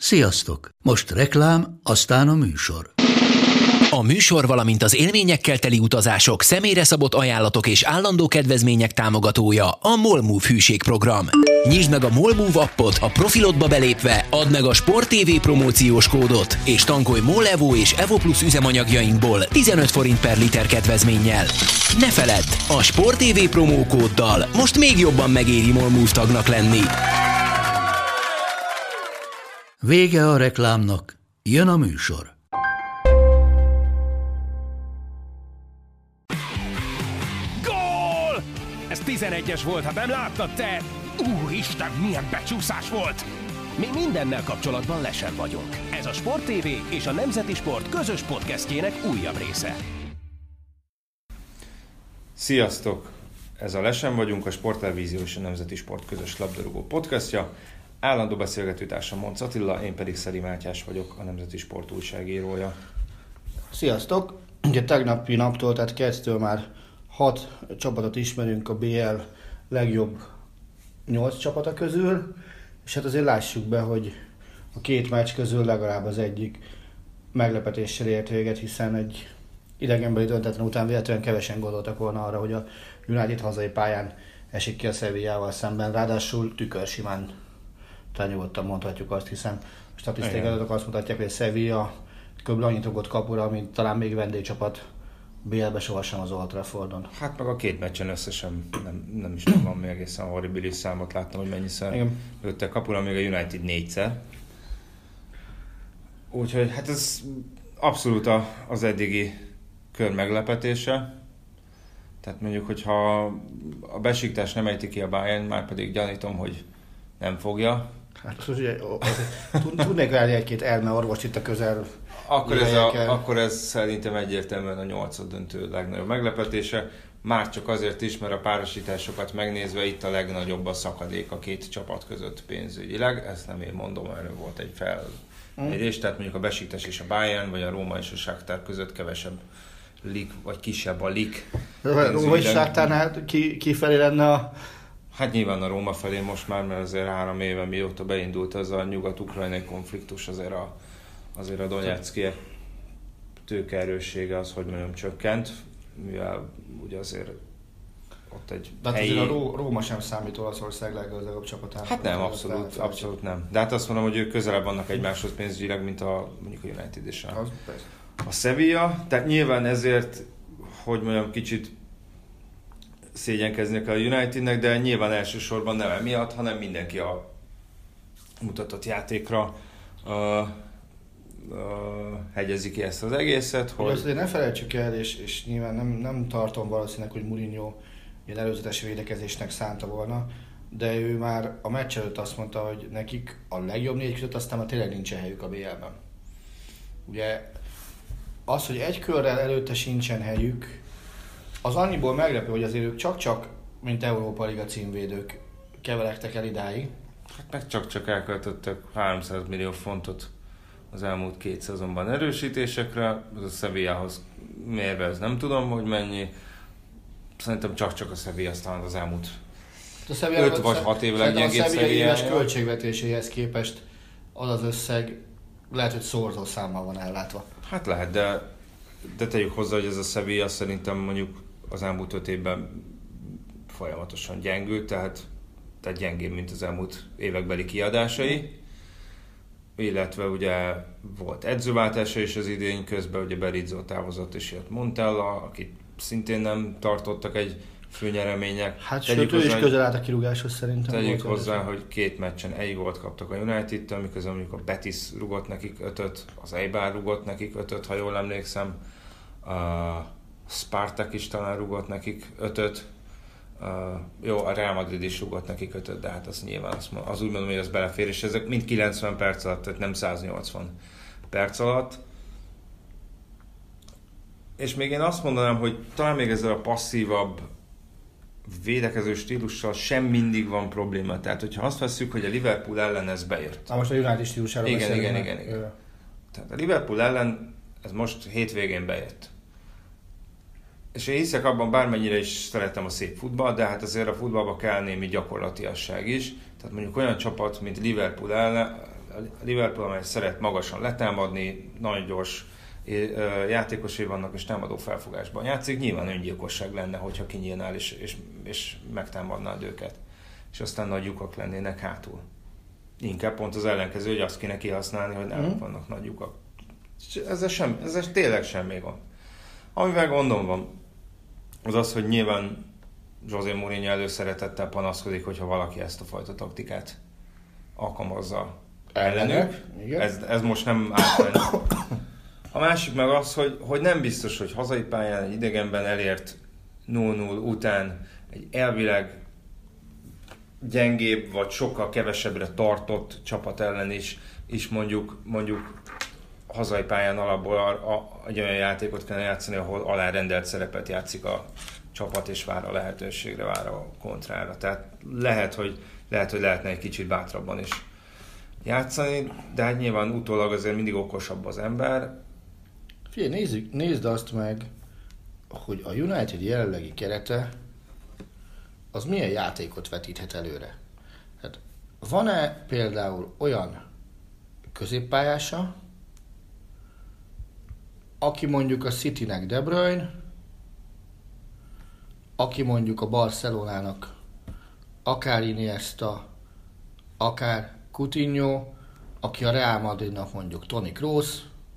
Sziasztok! Most reklám, aztán a műsor. A műsor, valamint az élményekkel teli utazások, személyre szabott ajánlatok és állandó kedvezmények támogatója a MOL Move hűségprogram. Nyisd meg a MOL Move appot, a profilodba belépve add meg a Sport TV promóciós kódot, és tankolj MOL Evo és Evo Plus üzemanyagjainkból 15 forint per liter kedvezménnyel. Ne feledd, a Sport TV promókóddal most még jobban megéri MOL Move tagnak lenni. Vége a reklámnak, jön a műsor. Gól! Ez 11-es volt, ha nem láttad te! Úristen, milyen becsúszás volt! Mi mindennel kapcsolatban lesen vagyunk. Ez a Sport TV és a Nemzeti Sport közös podcastjének újabb része. Sziasztok! Ez a Lesen vagyunk, a Sporttelevízió és a Nemzeti Sport közös labdarúgó podcastja. Állandó beszélgetőtársam Monc Attila, én pedig Szeli Mátyás vagyok, a Nemzeti Sport újságírója. Sziasztok! Ugye tegnapi naptól, tehát kezdtől már 6 csapatot ismerünk a BL legjobb 8 csapata közül, és hát azért lássuk be, hogy a két meccs közül legalább az egyik meglepetéssel ért véget, hiszen egy idegenbeli döntetlen után véletlenül kevesen gondoltak volna arra, hogy a United hazai pályán esik ki a Sevillával szemben, ráadásul tükörsimán, talán nyugodtan mondhatjuk azt, hiszen a statisztikai adatok azt mutatják, hogy a Sevilla kb. Annyit rúgott kapura, mint talán még vendégcsapat BL-be sohasem az Old Traffordon. Hát meg a két meccsen összesen nem is van még egészen horribilis számot, láttam, hogy mennyiszer lőttek kapura, még a United 4-szer. Úgyhogy hát ez abszolút az eddigi kör meglepetése. Tehát mondjuk, hogyha a Besiktas nem ejti ki a Bayern, már pedig gyanítom, hogy nem fogja. Hát ugye, tudnék várni egy-két elmeorvost itt a közel. Akkor ez szerintem egyértelműen a 8. döntő legnagyobb meglepetése. Már csak azért is, mert a párosításokat megnézve itt a legnagyobb a szakadék a két csapat között pénzügyileg. Ezt nem én mondom, erről volt egy felmérés. Tehát mondjuk a Besiktas és a Bayern, vagy a Róma és a Shakhtar között kevesebb lig, vagy kisebb a lig. A Róma és Shakhtárnál kifelé lenne a... Hát nyilván a Róma felé most már, mert azért 3 éve mióta beindult az a nyugat-ukrajnai konfliktus, azért a Donetszkiek tőkeerőssége az, hogy mondjam, csökkent, mivel ugye azért ott egy de helyi... azért a Róma sem számít Olaszország leggazdagabb csapatának. Hát nem, abszolút nem. De hát azt mondom, hogy ők közelebb vannak egymáshoz pénzügyileg, mint mondjuk a United és a Sevilla. Tehát nyilván ezért, hogy mondjam, kicsit szégyenkeznie kell a Unitednek, de nyilván elsősorban nem emiatt, hanem mindenki a mutatott játékra hegyezi ki ezt az egészet. Hogy... Azért ne felejtsük el, és nyilván nem tartom valószínűleg, hogy Mourinho ilyen előzetes védekezésnek szánta volna, de ő már a meccs előtt azt mondta, hogy nekik a legjobb 4 között aztán már tényleg nincsen helyük a BL-ben. Ugye az, hogy egy körrel előtte sincsen helyük, az annyiból meglepő, hogy azért ők csak-csak, mint Európa Liga címvédők keveregtek el idáig. Hát meg csak elköltöttek 300 millió fontot az elmúlt 2 szezonban erősítésekre. Az a Sevillához mérve, ez nem tudom, hogy mennyi. Szerintem csak a Sevilla aztán az elmúlt 5 vagy 6 év leggyengébb Sevilla éves Sevillája. költségvetéséhez képest az összeg lehet, hogy szorzó számmal van ellátva. Hát lehet, de tegyük hozzá, hogy ez a Sevilla szerintem mondjuk az elmúlt 5 évben folyamatosan gyengült, tehát gyengébb, mint az elmúlt évekbeli kiadásai. Illetve ugye volt edzőváltása is az idény közben, ugye Berizzo távozott és jött Montella, akit szintén nem tartottak egy főnyeremények. Hát sőt, ő is közel állt a kirúgáshoz szerintem. Tegyük hozzá, hogy 2 meccsen 1 gólt kaptak a United-től, miközben mondjuk a Betis rugott nekik 5-öt, az Eibar rugott nekik 5-öt, ha jól emlékszem, a Spartak is talán rugott nekik 5-öt, jó, a Real Madrid is rugott nekik 5-öt, de hát az nyilván az úgy mondom, hogy az belefér, és ezek mind 90 perc alatt, tehát nem 180 perc alatt. És még én azt mondanám, hogy talán még ezzel a passzívabb védekező stílussal sem mindig van probléma. Tehát, hogyha azt vesszük, hogy a Liverpool ellen ez bejött. Most a United stílusáról beszélünk. Igen. Tehát a Liverpool ellen ez most hétvégén bejött. És én hiszek abban, bármennyire is szeretem a szép futball, de hát azért a futballba kell némi gyakorlatiasság is. Tehát mondjuk olyan csapat, mint Liverpool Liverpool, amely szeret magasan letámadni, nagyon gyors játékosai vannak, és támadó felfogásban játszik, nyilván öngyilkosság lenne, hogyha kinyílnál és megtámadnád őket. És aztán nagy lyukak lennének hátul. Inkább pont az ellenkező, hogy azt kéne kihasználni, hogy nálunk vannak nagy lyukak. Ezzel tényleg semmi van. Amivel gondom van, az az, hogy nyilván José Mourinho előszeretettel panaszkodik, hogyha valaki ezt a fajta taktikát alkalmazza ellenük. Ez most nem átmenő. A másik meg az, hogy nem biztos, hogy hazai pályán egy idegenben elért 0-0 után egy elvileg gyengébb vagy sokkal kevesebbre tartott csapat ellen is mondjuk hazai pályán alapból egy olyan játékot kellene játszani, ahol alárendelt szerepet játszik a csapat, és vár a lehetőségre, vár a kontrára. Tehát lehet, hogy lehetne egy kicsit bátrabban is játszani, de hát nyilván utólag azért mindig okosabb az ember. Figyelj, nézd azt meg, hogy a United jelenlegi kerete az milyen játékot vetíthet előre. Hát van-e például olyan középpályása, aki mondjuk a Citynek De Bruyne, aki mondjuk a Barcelonának akár Iniesta, akár Coutinho, aki a Real Madridnak mondjuk Toni Kroos,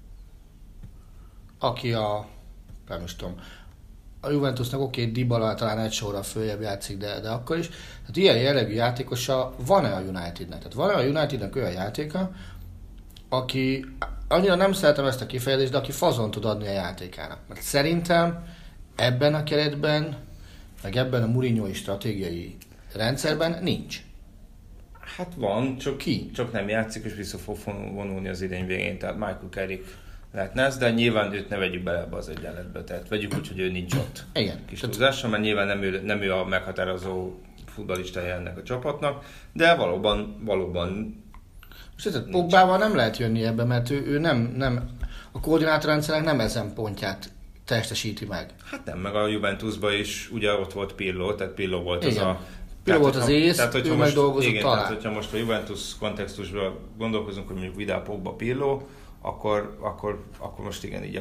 aki nem is tudom, a Juventusnak Dybala talán egy sorra följebb játszik, de akkor is. Tehát ilyen jellegű játékosa van-e a Unitednek? Tehát van-e a Unitednek olyan játéka, aki, annyira nem szeretem ezt a kifejezést, de aki fazon tud adni a játékának. Mert szerintem ebben a keretben, meg ebben a Mourinho-i stratégiai rendszerben nincs. Hát van, csak nem játszik, és vissza fog vonulni az idény végén, tehát Michael Carrick lehetne ez, de nyilván őt ne vegyük bele ebbe az egyenletbe, tehát vegyük úgy, hogy ő nincs ott. Igen. Kis túlzással, mert nyilván nem ő a meghatározó futballistája ennek a csapatnak, de valóban most Pogbával nem lehet jönni ebbe, mert ő nem a koordinátorrendszernek nem ezen pontját testesíti meg. Hát nem, meg a Juventusban is ugye ott volt Pirlo, tehát Pirlo volt igen. az a... Pirlo volt az ész, ő meg dolgozott talán. Tehát hogyha most a Juventus kontextusban gondolkozunk, hogy mondjuk Vidal, Pogba, Pirlo, akkor most igen, így a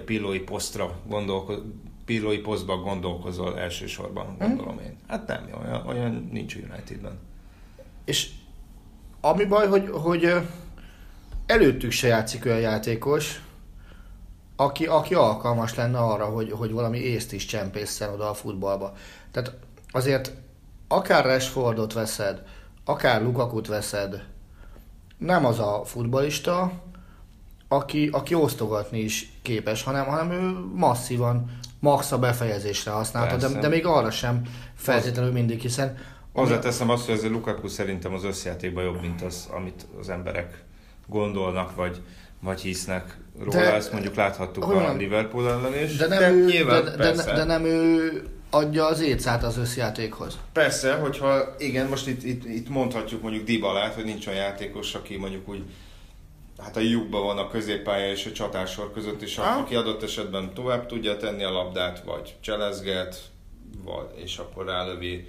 Pirlói posztban gondolkozol elsősorban, gondolom én. Hát nem, olyan nincs a Unitedben. És ami baj, hogy előttük se játszik olyan játékos, aki alkalmas lenne arra, hogy valami észt is csempészen oda a futballba. Tehát azért akár Rashfordot veszed, akár Lukakut veszed, nem az a futballista, aki osztogatni is képes, hanem ő masszívan max a befejezésre használta, de még arra sem feltétlenül mindig, hiszen... Hozzáteszem azt, hogy azért Lukaku szerintem az összjátékban jobb, mint az, amit az emberek gondolnak, vagy hisznek róla. Ezt mondjuk láthattuk a Liverpool ellen is. De nem ő adja az écát az összjátékhoz. Persze, hogyha igen, most itt mondhatjuk mondjuk Dybalát, hogy nincs olyan játékos, aki mondjuk úgy hát a lyukban van a középpálya és a csatásor között, és aki adott esetben tovább tudja tenni a labdát, vagy cselezget, és akkor rálövi.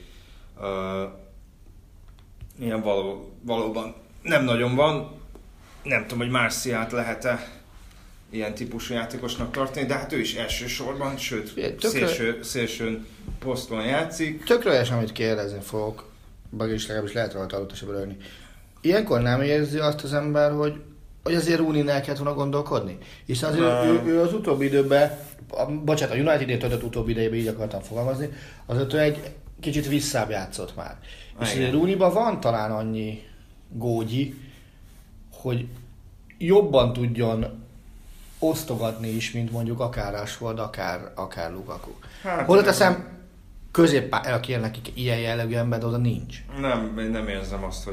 Ilyen valóban nem nagyon van. Nem tudom, hogy Marcialt lehet-e ilyen típusú játékosnak tartani, de hát ő is elsősorban, sőt szélsőn poszton játszik. Tökre olyas, amit kérdezni fogok, is legalábbis lehet rajta adott ölni. Ilyenkor nem érzi azt az ember, hogy azért Rooney-nál kellett volna gondolkodni? Hiszen azért ő az utóbbi időben, bocsánat, a United-nél töltött utóbbi idejében, így akartam fogalmazni, azért ő egy kicsit visszább játszott már. És azért Rooney-ban van talán annyi gógyi, hogy jobban tudjon osztogatni is, mint mondjuk akár Rashford, akár Lukaku. Hát, hozzáteszem, középpályára kér nekik ilyen jellegű ember, de oda nincs. Nem érzem azt,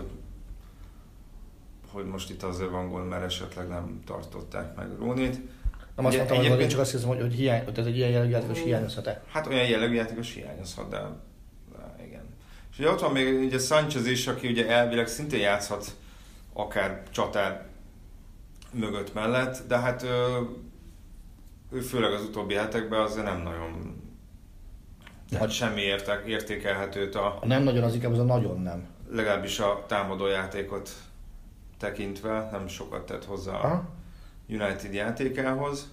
hogy most itt azért van gond, mert esetleg nem tartották meg Rooney-t. Nem azt mondtam, hogy csak azt hiszem, hogy ez egy ilyen jellegű játékos hiányozhat-e? Hát olyan jellegű játékos hiányozhat, de igen. És ugye ott van még ugye Sanchez is, aki ugye elvileg szintén játszhat akár csatár mögött mellett, de hát ő főleg az utóbbi hetekben azért nem nagyon semmi értékelhetőt a nem nagyon, az inkább az a nagyon nem. Legalábbis a támadó játékot tekintve nem sokat tett hozzá a United játékához.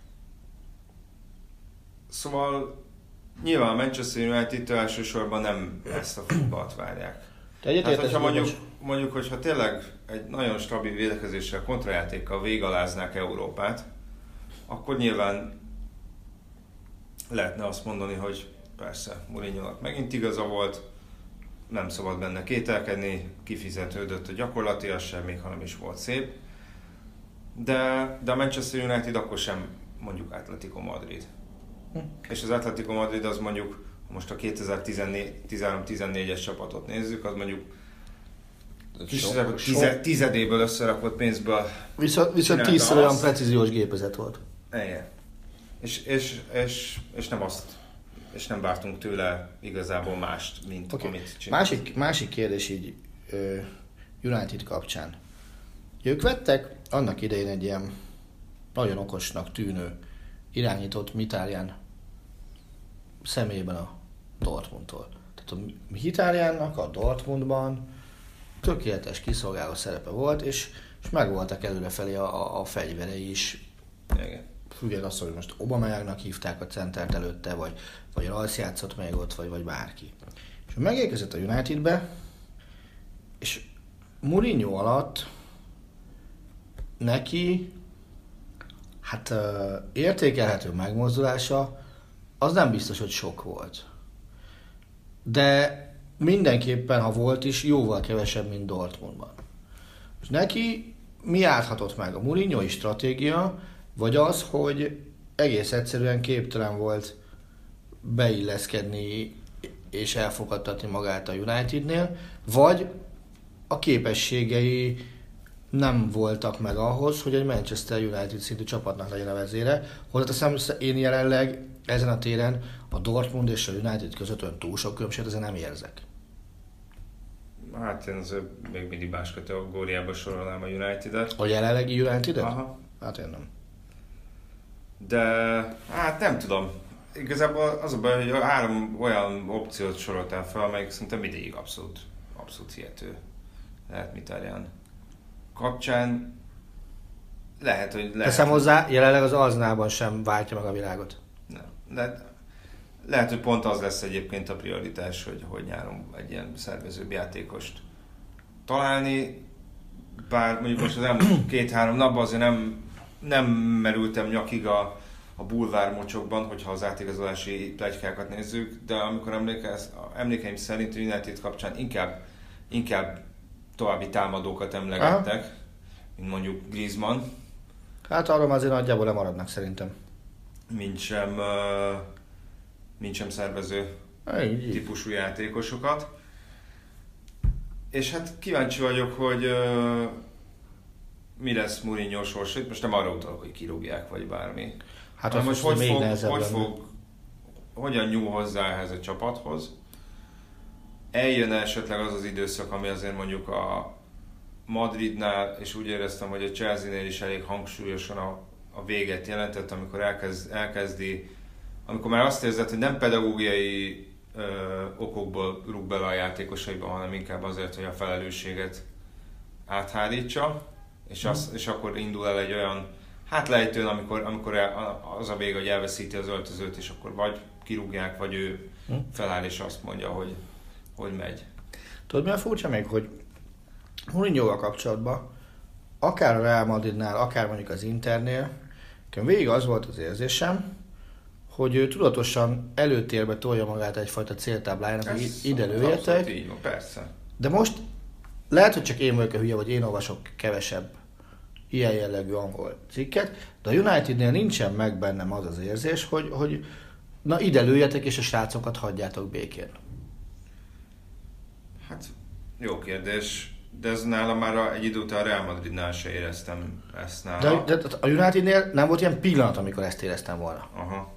Szóval nyilván a Manchester United-től elsősorban nem ezt a futballt várják. Tehát, hogyha mondjuk, hogyha tényleg egy nagyon stabil védekezéssel, kontrajátékkal végaláznák Európát, akkor nyilván lehetne azt mondani, hogy persze, Mourinho-nak megint igaza volt, nem szabad benne kételkedni, kifizetődött a gyakorlatilag sem, még ha nem is volt szép. De a Manchester United akkor sem mondjuk Atletico Madrid. És az Atletico Madrid az mondjuk, most a 2013-14-es csapatot nézzük, az mondjuk tizedéből összerakott pénzből. Viszont 10-szer olyan precíziós gépezet volt. Igen. És nem azt, és nem vártunk tőle igazából mást, mint amit csinált. Másik kérdés így United kapcsán. Ők vettek annak idején egy ilyen nagyon okosnak tűnő irányított Mkhitaryan személyében a Dortmundtól. Tehát a Mkhitaryannak a Dortmundban tökéletes kiszolgáló szerepe volt, és megvoltak előrefelé a fegyverei is. Igen. Függetlenül azt, hogy most Aubameyangnak hívták a centert előtte, vagy Rice játszott még ott, vagy bárki. És megérkezett a Unitedbe, és Mourinho alatt neki értékelhető megmozdulása az nem biztos, hogy sok volt. De mindenképpen, ha volt is, jóval kevesebb, mint Dortmundban. És neki mi állhatott meg? A Mourinho-i stratégia, vagy az, hogy egész egyszerűen képtelen volt beilleszkedni és elfogadtatni magát a Unitednél, vagy a képességei nem voltak meg ahhoz, hogy egy Manchester United szintű csapatnak legyen a vezére. Hozzáteszem, én jelenleg ezen a téren a Dortmund és a United között olyan túl sok különbséget azért nem érzek. Hát én azért még mindig más kategóriába sorolnám a United-et. A jelenlegi United-et? Aha. Hát én nem. De hát nem tudom. Igazából az a baj, hogy 3 olyan opciót soroltál fel, amelyik szerintem mindig abszolút hihető lehet Mkhitaryan kapcsán. Lehet, hogy lehet... Teszem hozzá, jelenleg az Arsenalban sem váltja meg a világot. Nem. Lehet, hogy pont az lesz egyébként a prioritás, hogy nyáron egy ilyen szervezőbb játékost találni. Bár mondjuk most az elmúlt 2-3 napban azért nem merültem nyakig a bulvár mocsokban, hogyha az átigazolási pletykákat nézzük, de amikor emlékeim szerint a United kapcsán inkább további támadókat emlegettek, mint mondjuk Griezmann. Hát arról azért nagyjából lemaradnak szerintem. Mint sem szervező típusú játékosokat. És hát kíváncsi vagyok, hogy mi lesz Mourinho sorsa. Most nem arra utalok, hogy kirúgják, vagy bármi. Hát most hogyan nyúl hozzá ehhez a csapathoz? Eljön esetleg az az időszak, ami azért mondjuk a Madridnál, és úgy éreztem, hogy a Chelsea-nél is elég hangsúlyosan a véget jelentett, amikor elkezdi, amikor már azt érzed, hogy nem pedagógiai okokból rúg bele a játékosaiba, hanem inkább azért, hogy a felelősséget áthárítsa, és akkor indul el egy olyan lejtőn, amikor az a vége, hogy elveszíti az öltözőt, és akkor vagy kirúgják, vagy ő feláll és azt mondja, hogy megy. Tudod, mi a furcsa még, hogy Mourinho-val kapcsolatban, akár a Real Madridnál, akár mondjuk az Internél, végig az volt az érzésem, hogy ő tudatosan előtérbe tolja magát egyfajta céltáblájának, hogy ide lőjetek. Így van, persze. De most lehet, hogy csak én vagyok a hülye, vagy én olvasok kevesebb ilyen jellegű angol cikket, de a Unitednél nincsen meg bennem az az érzés, hogy na ide lőjetek, és a srácokat hagyjátok békén. Hát jó kérdés, de ez nála már egy idő után a Real Madridnál se éreztem ezt nála. De a Unitednél nem volt ilyen pillanat, amikor ezt éreztem volna. Aha.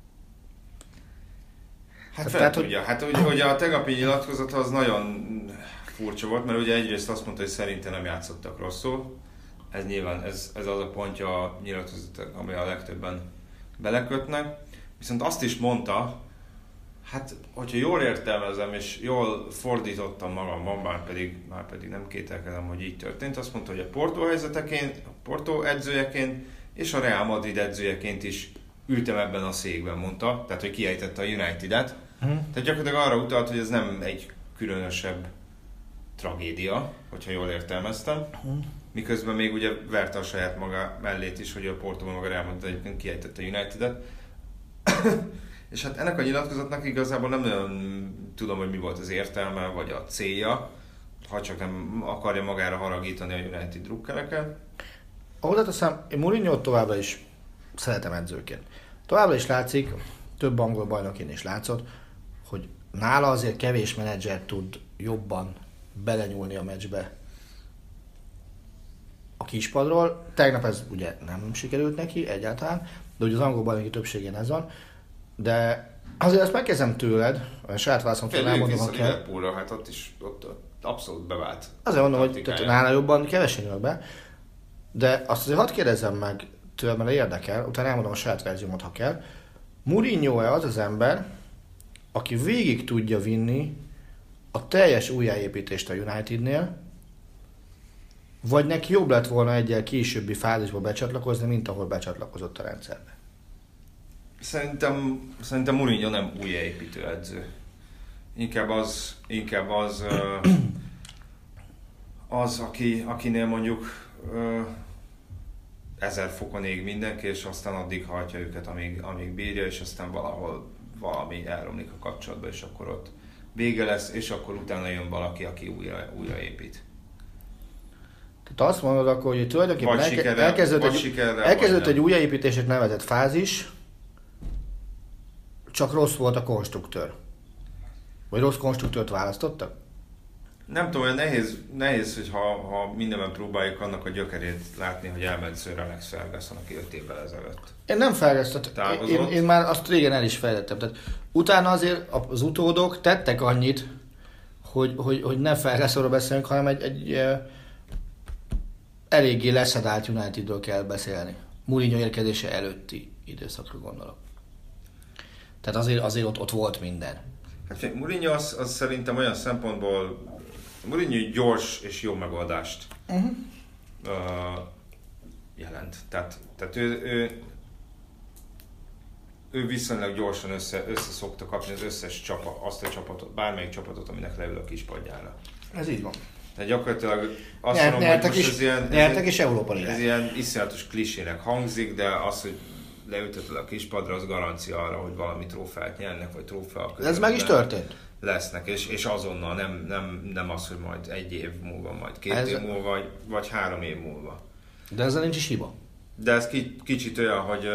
Hát fel tudja. Hát ugye a tegnapi nyilatkozat az nagyon furcsa volt, mert ugye egyrészt azt mondta, hogy szerintem nem játszottak rosszul. Ez nyilván, ez az a pontja a nyilatkozatnak, ami a legtöbben belekötnek. Viszont azt is mondta, Hát, hogyha jól értelmezem és jól fordítottam magamban, már pedig nem kételkedem, hogy így történt, azt mondta, hogy a Porto helyzeteként, a Porto edzőjeként és a Real Madrid edzőjeként is ültem ebben a székben, mondta, tehát hogy kiejtette a United-et. Tehát gyakorlatilag arra utalt, hogy ez nem egy különösebb tragédia, hogyha jól értelmeztem. Miközben még ugye verte a saját maga mellét is, hogy a Portóban maga Real Madrid egyébként kiejtette a United-et. És hát ennek a nyilatkozatnak igazából nem nagyon tudom, hogy mi volt az értelme, vagy a célja, ha csak nem akarja magára haragítani a United drukkereket. Ahogy teszem, én Mourinho továbbra is szeretem edzőként. Továbbra is látszik, több angol bajnokin is látszott, hogy nála azért kevés menedzser tud jobban belenyúlni a meccsbe a kispadról. Tegnap ez ugye nem sikerült neki egyáltalán, de ugye az angol bajnoki többségén ez van. De azért ezt megkezdem tőled, a saját válaszomtól elmondom, ha kell. Liverpoolra, hát ott abszolút bevált. Azért mondom, hogy nála jobban kevesen jön be, de azt azért hadd kérdezzem meg tőled, mert érdekel, utána elmondom a saját verziómat, ha kell. Mourinho-e az az ember, aki végig tudja vinni a teljes újjáépítést a Unitednél, vagy neki jobb lett volna egyel későbbi fázisba becsatlakozni, mint ahol becsatlakozott a rendszerbe? Szerintem Mourinho nem újjáépítő edző. Inkább az akinél mondjuk 1000 fokon ég mindenki, és aztán addig hajtja őket, amíg bírja, és aztán valahol valami elromlik a kapcsolatban, és akkor ott vége lesz, és akkor utána jön valaki, aki újraépít. Tehát azt mondod akkor, hogy tulajdonképpen elkezdődött egy újjáépítésnek nevezett fázis, csak rossz volt a konstruktőr. Vagy rossz konstruktőrt választottak? Nem tudom, olyan nehéz, hogy ha mindenben próbáljuk annak a gyökerét látni, hogy elment Sir Alex Ferguson, aki 5 évvel ezelőtt. Én nem Ferguson, én már azt régen el is fejlettem. Tehát utána azért az utódok tettek annyit, hogy ne Fergusonról beszélünk, hanem egy eléggé leszedált Unitedről kell beszélni. Mourinho érkezése előtti időszakra gondolok. Tehát azért ott volt minden. Hát Mourinho az szerintem olyan szempontból, Mourinho gyors és jó megoldást jelent. Tehát ő viszonylag gyorsan össze szokta kapni az összes azt a csapatot, bármelyik csapatot, aminek leül a kispadjára. Ez így van. Tehát gyakorlatilag azt mondom, hogy most nyertek is Európa Ligát. Ez ilyen iszonyatos klisének hangzik, de az, hogy leülteted a kispadra, az garancia arra, hogy valami trófeát nyernek, vagy trófeak. Ez meg is történt. Lesznek, és azonnal, nem az, hogy majd 1 év múlva, majd 2 év múlva, vagy 3 év múlva. De ezzel nincs is hiba. De ez kicsit olyan, hogy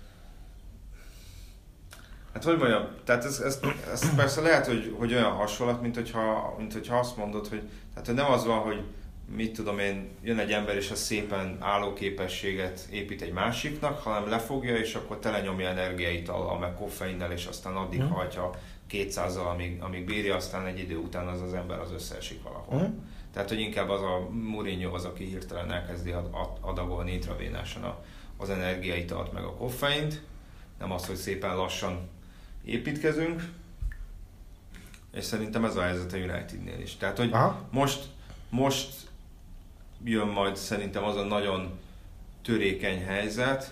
hát hogy mondjam, tehát ez persze lehet, hogy olyan hasonlat, mint hogyha azt mondod, hogy tehát nem az van, hogy mit tudom én, jön egy ember és az szépen állóképességet épít egy másiknak, hanem lefogja és akkor telenyomja energiaitallal, meg koffeinnel, és aztán addig hajtja 200-al, amíg bírja, aztán egy idő után az ember az összeesik valahol. Tehát, hogy inkább az a Mourinho az, aki hirtelen elkezdi adagolni intravénásan az energiaitalt, meg a koffeint, nem az, hogy szépen lassan építkezünk, és szerintem ez a helyzet a Unitednél is. Tehát, hogy most jön majd szerintem az a nagyon törékeny helyzet,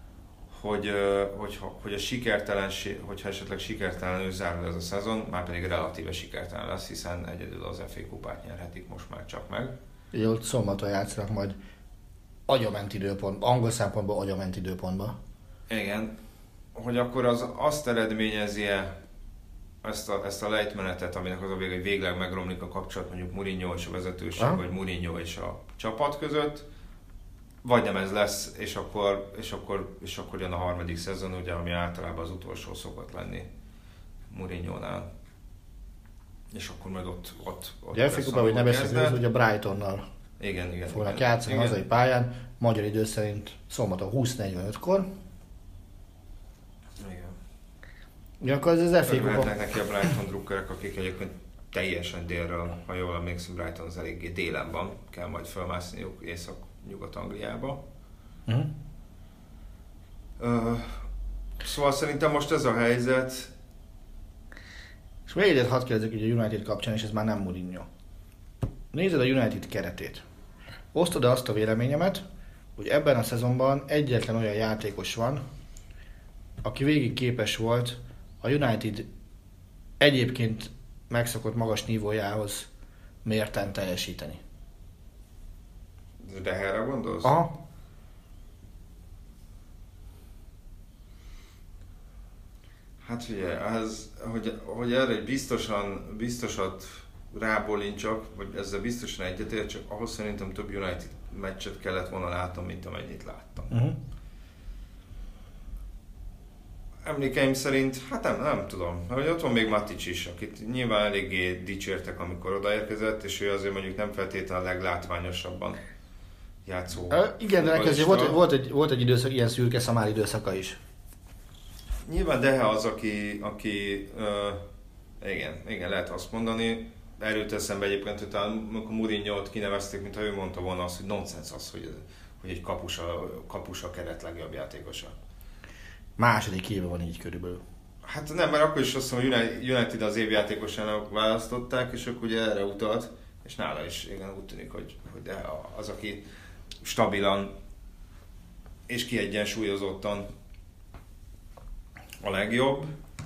hogy a sikertelenség, hogyha esetleg sikertelenül zárul ez a szezon, már pedig relatíve sikertelen lesz, hiszen egyedül az FA kupát nyerhetik most már csak meg. Így ott szombaton játszanak majd agyament időpont, angol szempontból agyament időpontban. Igen, hogy akkor az azt eredményezi-e ezt a lejtmenetet, aminek az a vége, hogy végleg megromlik a kapcsolat mondjuk Mourinho és a vezetőség, vagy Mourinho és a csapat között, vagy nem ez lesz, és akkor jön a 3. szezon, ugye, ami általában az utolsó szokott lenni Mourinho-nál. És akkor majd ott ugye FA-kupában, hogy ne beszéljünk, hogy a Brightonnal fognak játszani a hazai pályán, magyar idő szerint szombaton 20:45-kor. Ja, akkor ez az FA-kupa. Örülhetnek neki a Brighton drukkerek, akik egyébként teljesen délről, ha jól emlékszem, Brighton az eléggé délen van, kell majd felmászniuk Észak-Nyugat-Angliába. Uh-huh. Szóval szerintem most ez a helyzet, És még egyet hadd kérdezzük így a United kapcsán, és ez már nem Mourinho. Nézed a United keretét. Osztod azt a véleményemet, hogy ebben a szezonban egyetlen olyan játékos van, aki végig képes volt a United egyébként megszokott magas nívójához mérten teljesíteni. De erre gondolsz? Aha. Hát figyelj, hogy erre egy biztosat rábólincsak, vagy ezzel biztosan egyetértsek, ahhoz szerintem több United meccset kellett volna látnom, mint amennyit láttam. Uh-huh. Emlékeim szerint, hát nem tudom, hogy ott van még Matic is, akit nyilván eléggé dicsértek, amikor odaérkezett, és ő azért mondjuk nem feltétlenül a leglátványosabban játszó. Igen, de neki volt egy időszak, ilyen szürke szamár időszaka is. Nyilván Dehe az, aki igen, lehet azt mondani. Erőt eszembe egyébként, hogy amikor Mourinho-t kinevezték, mintha ő mondta volna azt, hogy nonsens az, hogy egy kapus a keret legjobb játékosa. Második éve van így körülbelül. Hát nem, mert akkor is azt mondom, hogy United az évjátékosának választották, és akkor ugye erre utalt, és nála is igen, úgy tűnik, hogy Dehe az, aki stabilan és kiegyensúlyozottan a legjobb.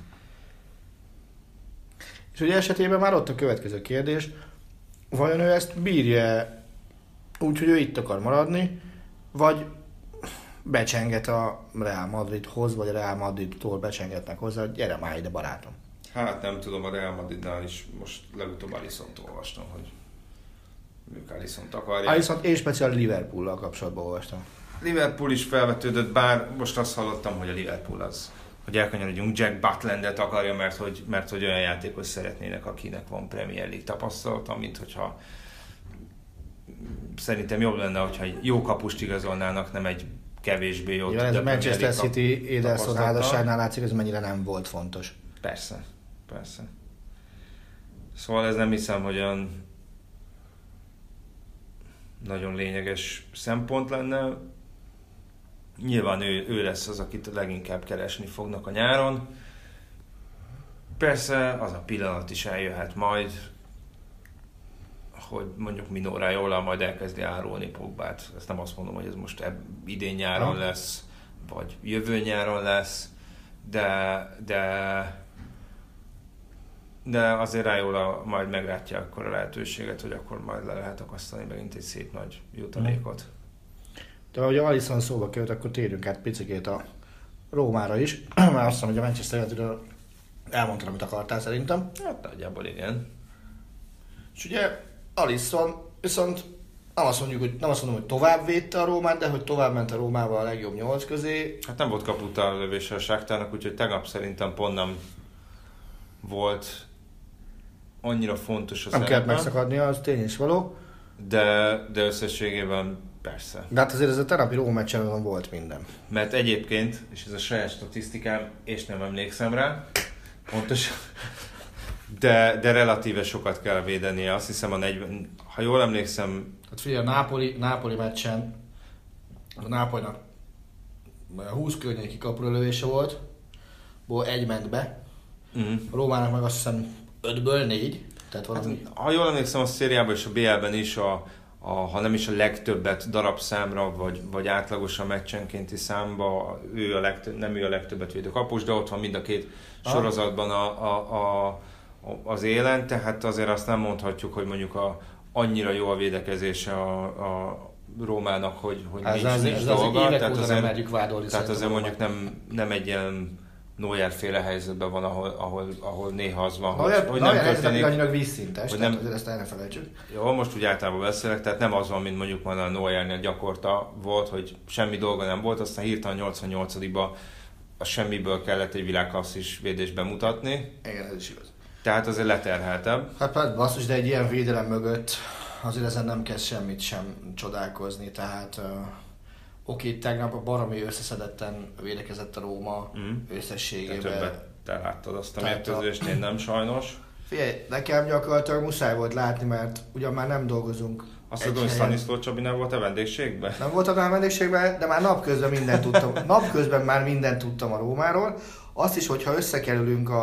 És ugye esetében már ott a következő kérdés, vajon ő ezt bírja úgy, hogy ő itt akar maradni, vagy becsenget a Real Madridhoz, vagy a Real Madridtól becsengetnek hozzá, hogy gyere már ide, barátom. Hát nem tudom, a Real Madridnál is most legutóbb Alissont olvastam, hogy ők Alissont akarják. Alissont és speciál Liverpool-lal kapcsolatban olvastam. Liverpool is felvetődött, bár most azt hallottam, hogy a Liverpool az, hogy elkanyarodjunk, Jack Butlandet akarja, mert hogy olyan játékos szeretnének, akinek van Premier League tapasztalata, mint hogyha szerintem jobb lenne, hogyha egy jó kapust igazolnának, nem egy kevésbé jó. Igen, ez a Manchester City Ederson házasságnál látszik, ez mennyire nem volt fontos. Persze. Szóval ez nem hiszem, hogy olyan nagyon lényeges szempont lenne. Nyilván ő lesz az, akit leginkább keresni fognak a nyáron. Persze az a pillanat is eljöhet majd, hogy mondjuk Mino Raiola majd elkezdi árulni Pogbát. Ezt nem azt mondom, hogy ez most idén nyáron lesz, vagy jövő nyáron lesz, de azért Raiola majd meglátja akkor a lehetőséget, hogy akkor majd le lehet akasztani megint egy szép nagy jutalékot. De ahogy Alisson szóba került, akkor térjünk át picikét a Rómára is. Már azt hiszem, hogy a Manchester United-ről elmondtad, amit akartál szerintem. Hát nagyjából igen. És ugye Alisson viszont nem azt mondom, hogy tovább védte a Rómát, de hogy tovább ment a Rómával a legjobb 8 közé. Hát nem volt kaputár lövése a Shakhtarnak, úgyhogy tegnap szerintem pont nem volt annyira fontos a nem kellett megszakadnia, az tény és való. De összességében persze. De hát azért ez a tegnapi Róma meccsen volt minden. Mert egyébként, és ez a saját statisztikám, és nem emlékszem rá, pontosan, de relatíve sokat kell védenie. Azt hiszem a 40, ha jól emlékszem... Hát figyelj, a Napoli meccsen a Napolinak 20 környéki kapuralövése volt, ból 1 ment be. A Rómának meg azt hiszem 5-ből 4. Tehát valami... hát, ha jól emlékszem, a szériában és a BL-ben is, ha nem is a legtöbbet darabszámra, vagy átlagosan meccsenkénti számba, nem ő a legtöbbet védő kapus, de ott van mind a két sorozatban az élen, tehát azért azt nem mondhatjuk, hogy annyira jó a védekezése a Rómának, hogy nincs dolga. Tehát azért mondjuk nem egy ilyen Neuer-féle helyzetben van, ahol néha az van, hogy nem történik. Annyira vízszintes, tehát azért ezt el ne felejtsük. Jó, most úgy általában beszélek, tehát nem az van, mint mondjuk van a Neuernél gyakorta volt, hogy semmi dolga nem volt, aztán hirtelen 88-ban a semmiből kellett egy világklasszis védést bemutatni. Igen, ez is igaz. Tehát azért leterheltebb. Hát basszus, de egy ilyen védelem mögött azért ezen nem kezd semmit sem csodálkozni, tehát oké, tegnap a baromi összeszedetten védekezett a Róma összességében. Te többet te láttad azt a mérkőzést, én nem sajnos. Figyelj, nekem gyakorlatilag muszáj volt látni, mert ugyan már nem dolgozunk. Azt tudom, hogy Staniszló Csabi nem volt a vendégségben? Nem voltam a vendégségben, de már napközben mindent tudtam. Napközben már mindent tudtam a Rómáról. Azt is, hogyha összekerülünk a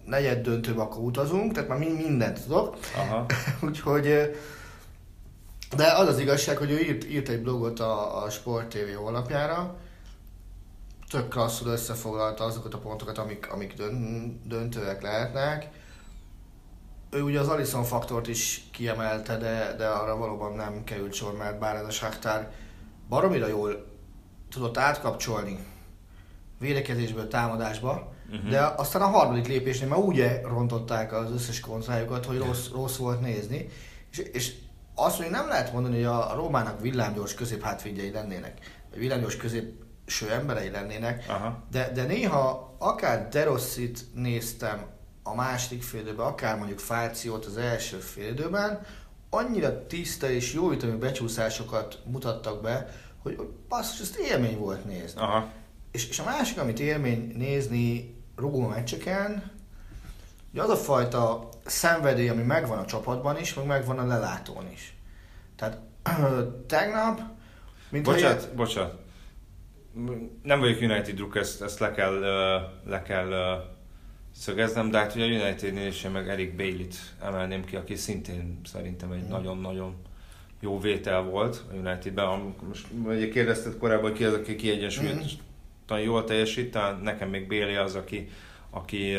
negyed döntőbe akkor utazunk, tehát már mindent tudok. Aha. Úgyhogy, de az az igazság, hogy ő írt egy blogot a Sport TV honlapjára, tök klasszul összefoglalta azokat a pontokat, amik döntőek lehetnek. Ő ugye az Alisson faktort is kiemelte, de arra valóban nem került sor, mert bár ez a Shakhtar baromira jól tudott átkapcsolni védekezésből támadásba, de aztán a harmadik lépésnél már úgy rontották az összes kontrájukat, hogy rossz volt nézni. És azt mondja, nem lehet mondani, hogy a Rómának villámgyors középhátvédjei lennének, vagy villámgyors középső emberei lennének, de néha akár De Rossit néztem a második félidőben, akár mondjuk Fációt az első félidőben, annyira tiszta és jó ütemű becsúszásokat mutattak be, hogy basszus, ezt élmény volt nézni. Aha. És a másik, amit élmény nézni rugó meccseken, hogy az a fajta szenvedély, ami megvan a csapatban is, meg megvan a lelátón is. Tehát tegnap... Bocsánat. Nem vagyok United druk, ezt le kell szögeznem, de hát ugye a Unitednél is én meg Eric Bailey-t emelném ki, aki szintén szerintem egy nagyon-nagyon jó vétel volt a Unitedben. Most ugye kérdezted korábban, hogy ki az, aki kiegyensúlyozottan jól teljesít, tehát nekem még Bailey az, aki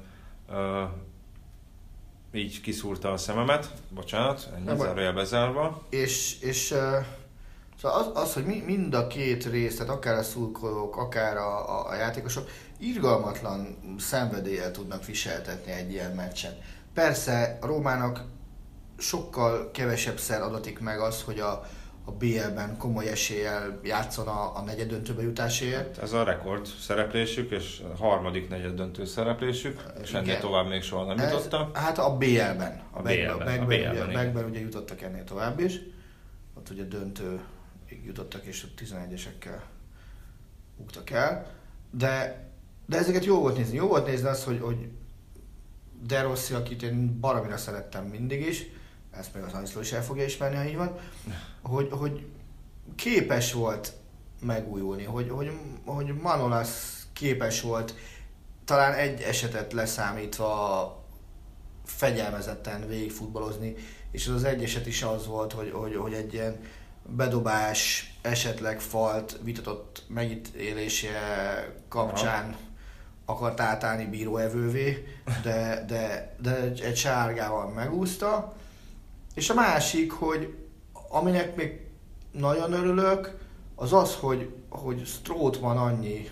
így kiszúrta a szememet, bocsánat, ennyi zárójel bezárva. És szóval az, hogy mind a két rész, tehát akár a szurkolók, akár a játékosok irgalmatlan szenvedéllyel tudnak viseltetni egy ilyen meccsen. Persze a Rómának sokkal kevesebbszer adatik meg az, hogy a BL-ben komoly eséllyel játszon a negyeddöntőbe jutásért. Ez a rekord szereplésük, és a harmadik negyeddöntő szereplésük, és ennél tovább még soha nem jutottak. Hát a BL-ben. A BL-ben ugye jutottak ennél tovább is. Ott ugye döntőig jutottak, és ott 11-esekkel ugtak el. De ezeket jó volt nézni. Jó volt nézni azt, hogy De Rossi, akit én baromira szerettem mindig is, ezt még az Aniszló is el fogja ismerni, ha így van, hogy képes volt megújulni, hogy Manolas képes volt talán egy esetet leszámítva fegyelmezetten végigfutballozni, és az egy eset is az volt, hogy egy ilyen bedobás, esetleg falt, vitatott megítélése kapcsán akart átállni bíróevővé, de egy sárgával megúszta. És a másik, hogy aminek még nagyon örülök, az, hogy Strootman annyi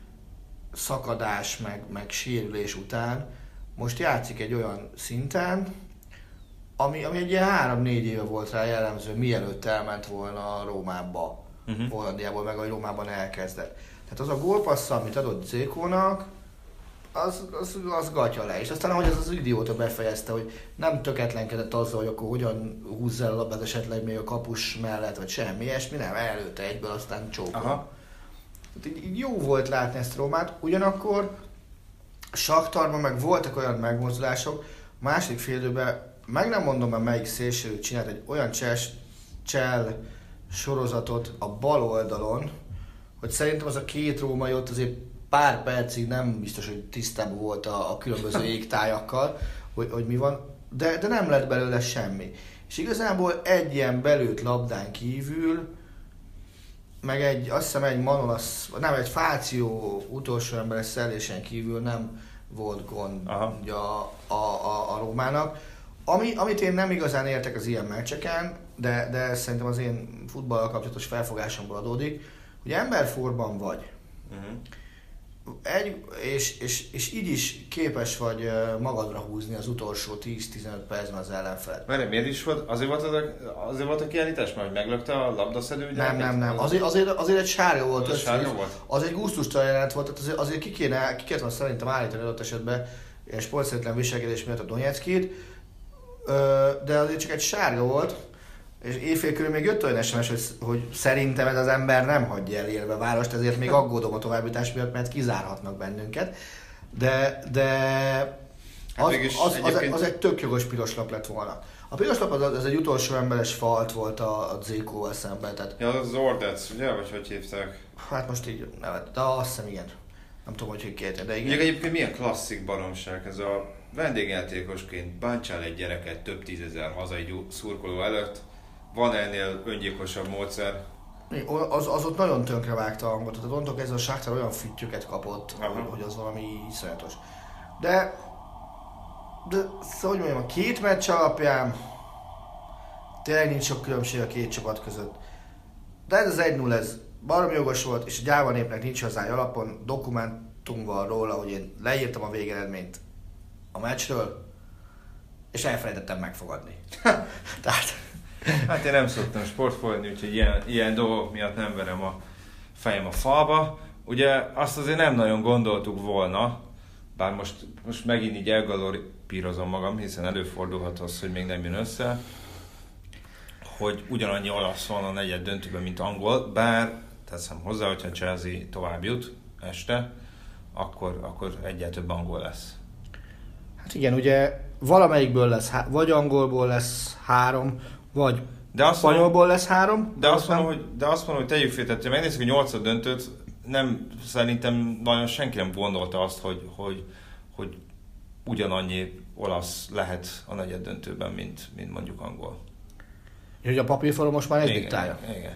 szakadás meg sérülés után most játszik egy olyan szinten, ami egy ilyen 3-4 éve volt rá jellemző, mielőtt elment volna a Rómába, Hollandiából, meg a Rómában elkezdett. Tehát az a gólpassza, amit adott Dzékónak, az gatya le. És aztán, ahogy az idióta befejezte, hogy nem tökéletlenkedett azzal, hogy akkor hogyan húzza el a labdát esetleg még a kapus mellett, vagy semmi ilyesmi, nem, előtte egyből, aztán csókol. Így jó volt látni ezt Rómát, ugyanakkor a Shakhtarban meg voltak olyan megmozdulások, a második félidőben, meg nem mondom már melyik szélső csinált egy olyan csel sorozatot a bal oldalon, hogy szerintem az a két római ott azért pár percig nem biztos, hogy tisztában volt a különböző égtájakkal, hogy mi van, de nem lett belőle semmi. És igazából egy ilyen belőtt labdán kívül, meg azt hiszem egy Manolas, nem, egy Fáció utolsó emberes szellésen kívül nem volt gond a Rómának. Amit én nem igazán értek az ilyen meccseken, de szerintem az én futballal kapcsolatos felfogásomból adódik, hogy emberforban vagy. És így is képes vagy magadra húzni az utolsó 10-15 percben az ellenfelet. Mert miért is volt? Azért volt a kiállítás, mert meglökte a labdaszedő? Nem. Azért egy sárga volt. Az egy gusztustalan jelenet volt, tehát azért ki kellett volna szerintem állítani adott esetben egy sportszerűtlen viselkedés miatt a Donyeckit, de azért csak egy sárga volt. És éjfél körül még jött olyan SMS, hogy szerintem ez az ember nem hagyja el élve a várost, ezért még aggódom a továbbítás miatt, mert kizárhatnak bennünket. De az egy tök jogos piros lap lett volna. A piros lap az egy utolsó emberes falt volt a Dzékóval szemben. Tehát... Ja, az Ordec, ugye? Vagy hogy hívták? Hát most így nevet, de azt hiszem igen. Nem tudom, hogy kérte, de Még igen. egyébként milyen klasszik baromság ez a vendégjátékosként bántsál egy gyereket több 10 000 hazai szurkoló előtt. Van ennél öngyilkosabb módszer? Az ott nagyon tönkre vágta a hangot. Tehát onnantól kezdve a Sáktár olyan füttyöket kapott, hogy az valami iszonyatos. De szóval, hogy mondjam, a két meccs alapján tényleg nincs sok különbség a két csapat között. De ez az 1-0, ez baromi jogos volt, és a gyáva népnek nincs hozzá alapon dokumentum van róla, hogy én leírtam a végeredményt a meccsről, és elfelejtettem megfogadni. Tehát... Hát én nem szoktam sportfolni, úgyhogy ilyen dolgok miatt nem verem a fejem a falba. Ugye azt azért nem nagyon gondoltuk volna, bár most megint így elgaloripírozom magam, hiszen előfordulhat az, hogy még nem jön össze, hogy ugyanannyi olasz van a negyed döntőben, mint angol, bár teszem hozzá, hogyha a Chelsea tovább jut este, akkor egyel több angol lesz. Hát igen, ugye valamelyikből lesz, vagy angolból lesz 3, vagy spanyolból lesz 3. De azt mondom, hogy tegyük fél, tehát megnézzük a 8. döntőt, szerintem nagyon senki nem gondolta azt, hogy ugyanannyi olasz lehet a negyed döntőben, mint mondjuk angol. Hogy a papírforma most már ez diktálja. Igen.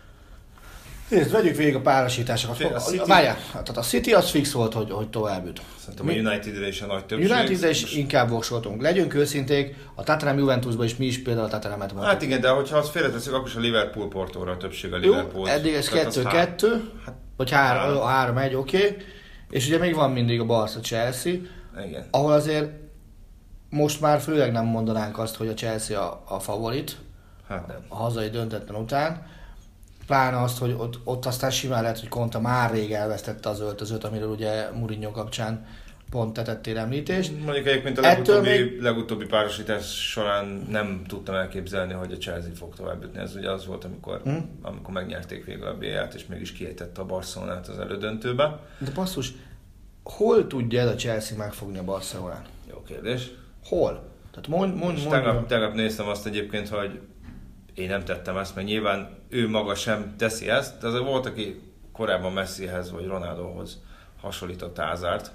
Nézd, vegyük végig a párosításokat. Várjál, tehát a City az fix volt, hogy tovább jut. Szerintem a Unitedre is a nagy többség. Unitedre is inkább voksoltunk. Legyünk őszinték, a Tottenham Juventusban is mi is például a Tottenhamet mondtuk. Hát igen, de hogyha azt félreteszünk, akkor is a Liverpool Portóra a többség a Liverpool. Jó, eddig ez 2-2, vagy 3-1, oké. És ugye még van mindig a Barca Chelsea, igen. Ahol azért most már főleg nem mondanánk azt, hogy a Chelsea a favorit, Hát nem. a hazai döntetlen után. Pláne azt, hogy ott aztán simán lehet, hogy Conte már rég elvesztette az öltözőt, amiről ugye Mourinho kapcsán pont te tettél említést. Mondjuk egyébként a legutóbbi párosítás során nem tudtam elképzelni, hogy a Chelsea fog tovább jutni. Ez ugye az volt, amikor megnyerték végül a BL-t, és mégis kiejtette a Barcelonát az elődöntőbe. De basszus, hol tudja ez a Chelsea megfogni a Barcelonát? Jó kérdés. Hol? Tehát mondj. Tegnap néztem azt egyébként, hogy én nem tettem ezt, mert nyilván ő maga sem teszi ezt, de azért volt, aki korábban Messihez vagy Ronaldohoz hasonlított Hazárt.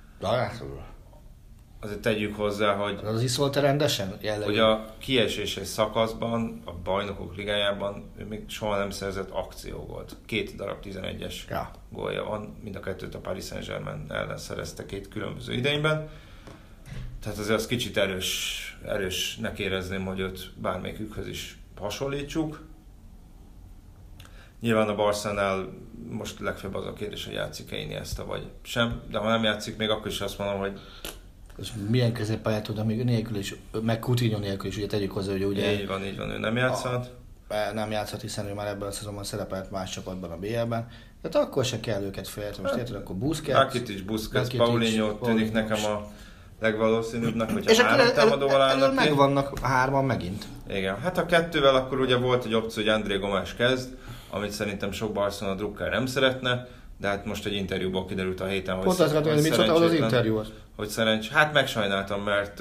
Azért tegyük hozzá, hogy az is volt rendesen jellegű. Hogy a kieséses szakaszban, a Bajnokok Ligájában ő még soha nem szerzett akciógolt. 2 darab 11-es gólja van, mind a kettőt a Paris Saint-Germain ellen szerezte 2 különböző idényben. Tehát azért az kicsit erősnek érezném, hogy őt bármelyikükhöz is hasonlítsuk. Nyilván a Barszánál most legfeljebb az a kérdés, hogy játszik-e Iniesta vagy sem, de ha nem játszik, még akkor is azt mondom, hogy és milyen középpályát tud, amíg nélkül is, meg Coutinho nélkül is, ugye tegyük hozzá, hogy ugye... Így van, ő nem játszhat. Nem játszhat, hiszen ő már ebben a szezonban szerepelt más csapatban a BL-ben. Tehát akkor se kell őket félteni. Most érted, akkor Busquets, Paulinho tűnik nekem a legvalószínűbbnek, hogyha 3 támadóval állnak ki. Megvannak 3-an megint. Igen, hát a 2-vel akkor ugye volt egy opció, hogy André Gomes kezd, amit szerintem sok Barcelona drukker nem szeretne, de hát most egy interjúból kiderült a héten, hogy pont azt hogy micsoda az interjú az. Hogy hát megsajnáltam, mert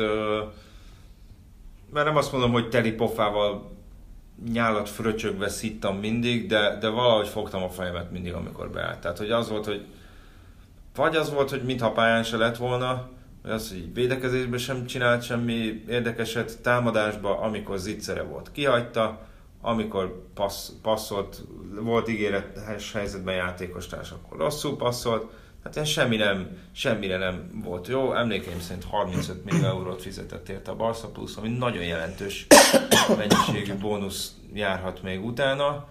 nem azt mondom, hogy teli pofával nyálat fröcsögve szittam mindig, de valahogy fogtam a fejemet mindig, amikor beállt. Tehát, hogy az volt, hogy mintha pályán se lett volna, vagy az, hogy védekezésben sem csinált semmi érdekeset, támadásban, amikor zicsere volt, kihagyta, amikor passzolt, volt ígéretes helyzetben játékostárs, akkor rosszul passzolt, hát ez semmire nem volt jó. Emlékeim szerint 35 millió eurót fizetett érte a Barca Plus, ami nagyon jelentős mennyiségű bónusz járhat még utána.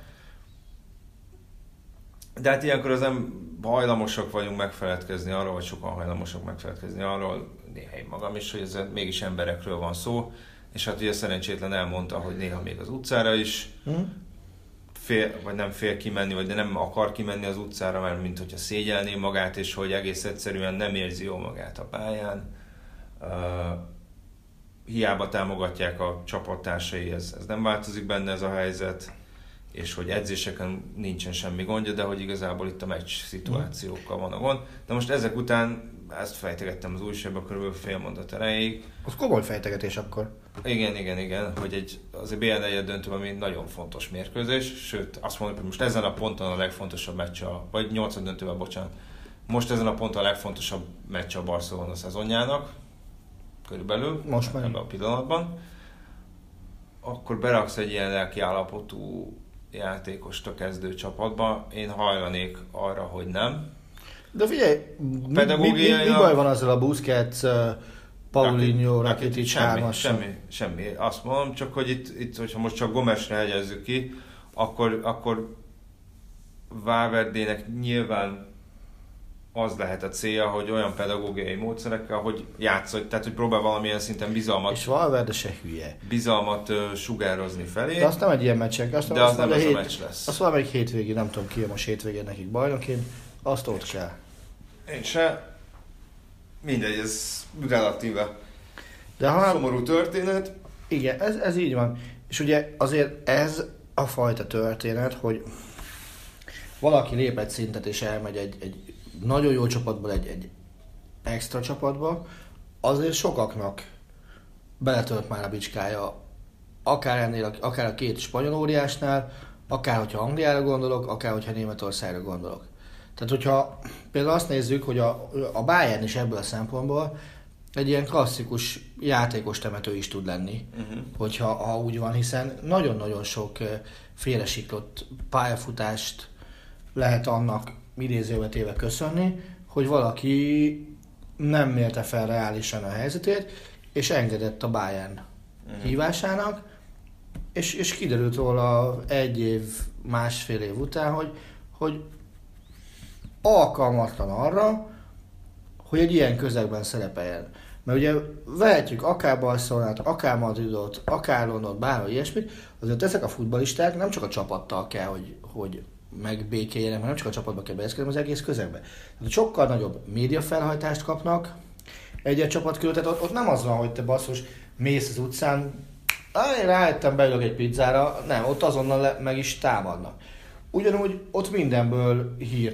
De hát ilyenkor az nem hajlamosak vagyunk megfeledkezni arról, vagy sokan hajlamosak megfeledkezni arról, néha én magam is, hogy ez mégis emberekről van szó, és hát ugye szerencsétlen elmondta, hogy néha még az utcára is vagy nem fél kimenni, vagy de nem akar kimenni az utcára, mert mint hogyha szégyelné magát, és hogy egész egyszerűen nem érzi jól magát a pályán. Hiába támogatják a csapattársai, ez nem változik benne ez a helyzet, és hogy edzéseken nincsen semmi gondja, de hogy igazából itt a meccs szituációkkal van a gond. De most ezek után, ezt fejtegettem az újságban körülbelül fél mondat erejéig. Az komoly fejtegetés akkor. Igen, hogy azért BL negyed döntő, ami nagyon fontos mérkőzés, sőt azt mondom, hogy most ezen a ponton a legfontosabb meccs, vagy 8. döntőben, bocsánat, Most ezen a ponton a legfontosabb meccs a Barcelona szezonjának, körülbelül, most már ebben a pillanatban. Akkor beraksz egy ilyen lelkiállapotú játékost a kezdő csapatba. Én hajlanék arra, hogy nem. De figyelj, mi baj van azzal a Busquets, Paulinho, Rakitic hármassal? Semmi. Azt mondom, csak hogy itt hogyha most csak Gomesre hegyezzük ki, akkor Valverdének nyilván az lehet a célja, hogy olyan pedagógiai módszerekkel, hogy játszol, tehát hogy próbál valamilyen szinten bizalmat. És Valverde se hülye. Bizalmat sugározni felé. De azt nem egy ilyen meccsek. De az nem ez a meccs lesz. Azt valamelyik hétvégén, nem tudom ki, most hétvégén nekik bajnoként, azt ott kell. Én se. Mindegy, ez relatíve De szomorú történet. Igen, ez így van. És ugye azért ez a fajta történet, hogy valaki lép egy szintet és elmegy egy nagyon jó csapatból egy extra csapatba, azért sokaknak beletört már a bicskája, akár a két spanyol óriásnál, akár hogyha Angliára gondolok, akár hogyha Németországra gondolok. Tehát hogyha például azt nézzük, hogy a Bayern is ebből a szempontból egy ilyen klasszikus játékos temető is tud lenni, hogyha úgy van, hiszen nagyon-nagyon sok félresiklott pályafutást lehet annak idézőbe téve köszönni, hogy valaki nem mérte fel reálisan a helyzetét, és engedett a Bayern hívásának, és kiderült róla egy év, másfél év után, hogy alkalmatlan arra, hogy egy ilyen közegben szerepeljen. Mert ugye vehetjük akár Barcelonát, akár Madridot, akár Londont, bárhogy ilyesmit, azért ezek a futballisták nem csak a csapattal kell, hogy megbékéljenek, mert nem csak a csapatba kell beilleszkedni, az egész közegbe. Tehát sokkal nagyobb médiafelhajtást kapnak egy csapat körül, tehát ott nem az van, hogy te basszus mész az utcán, én rájöttem, beülök egy pizzára, nem, ott azonnal meg is támadnak. Ugyanúgy ott mindenből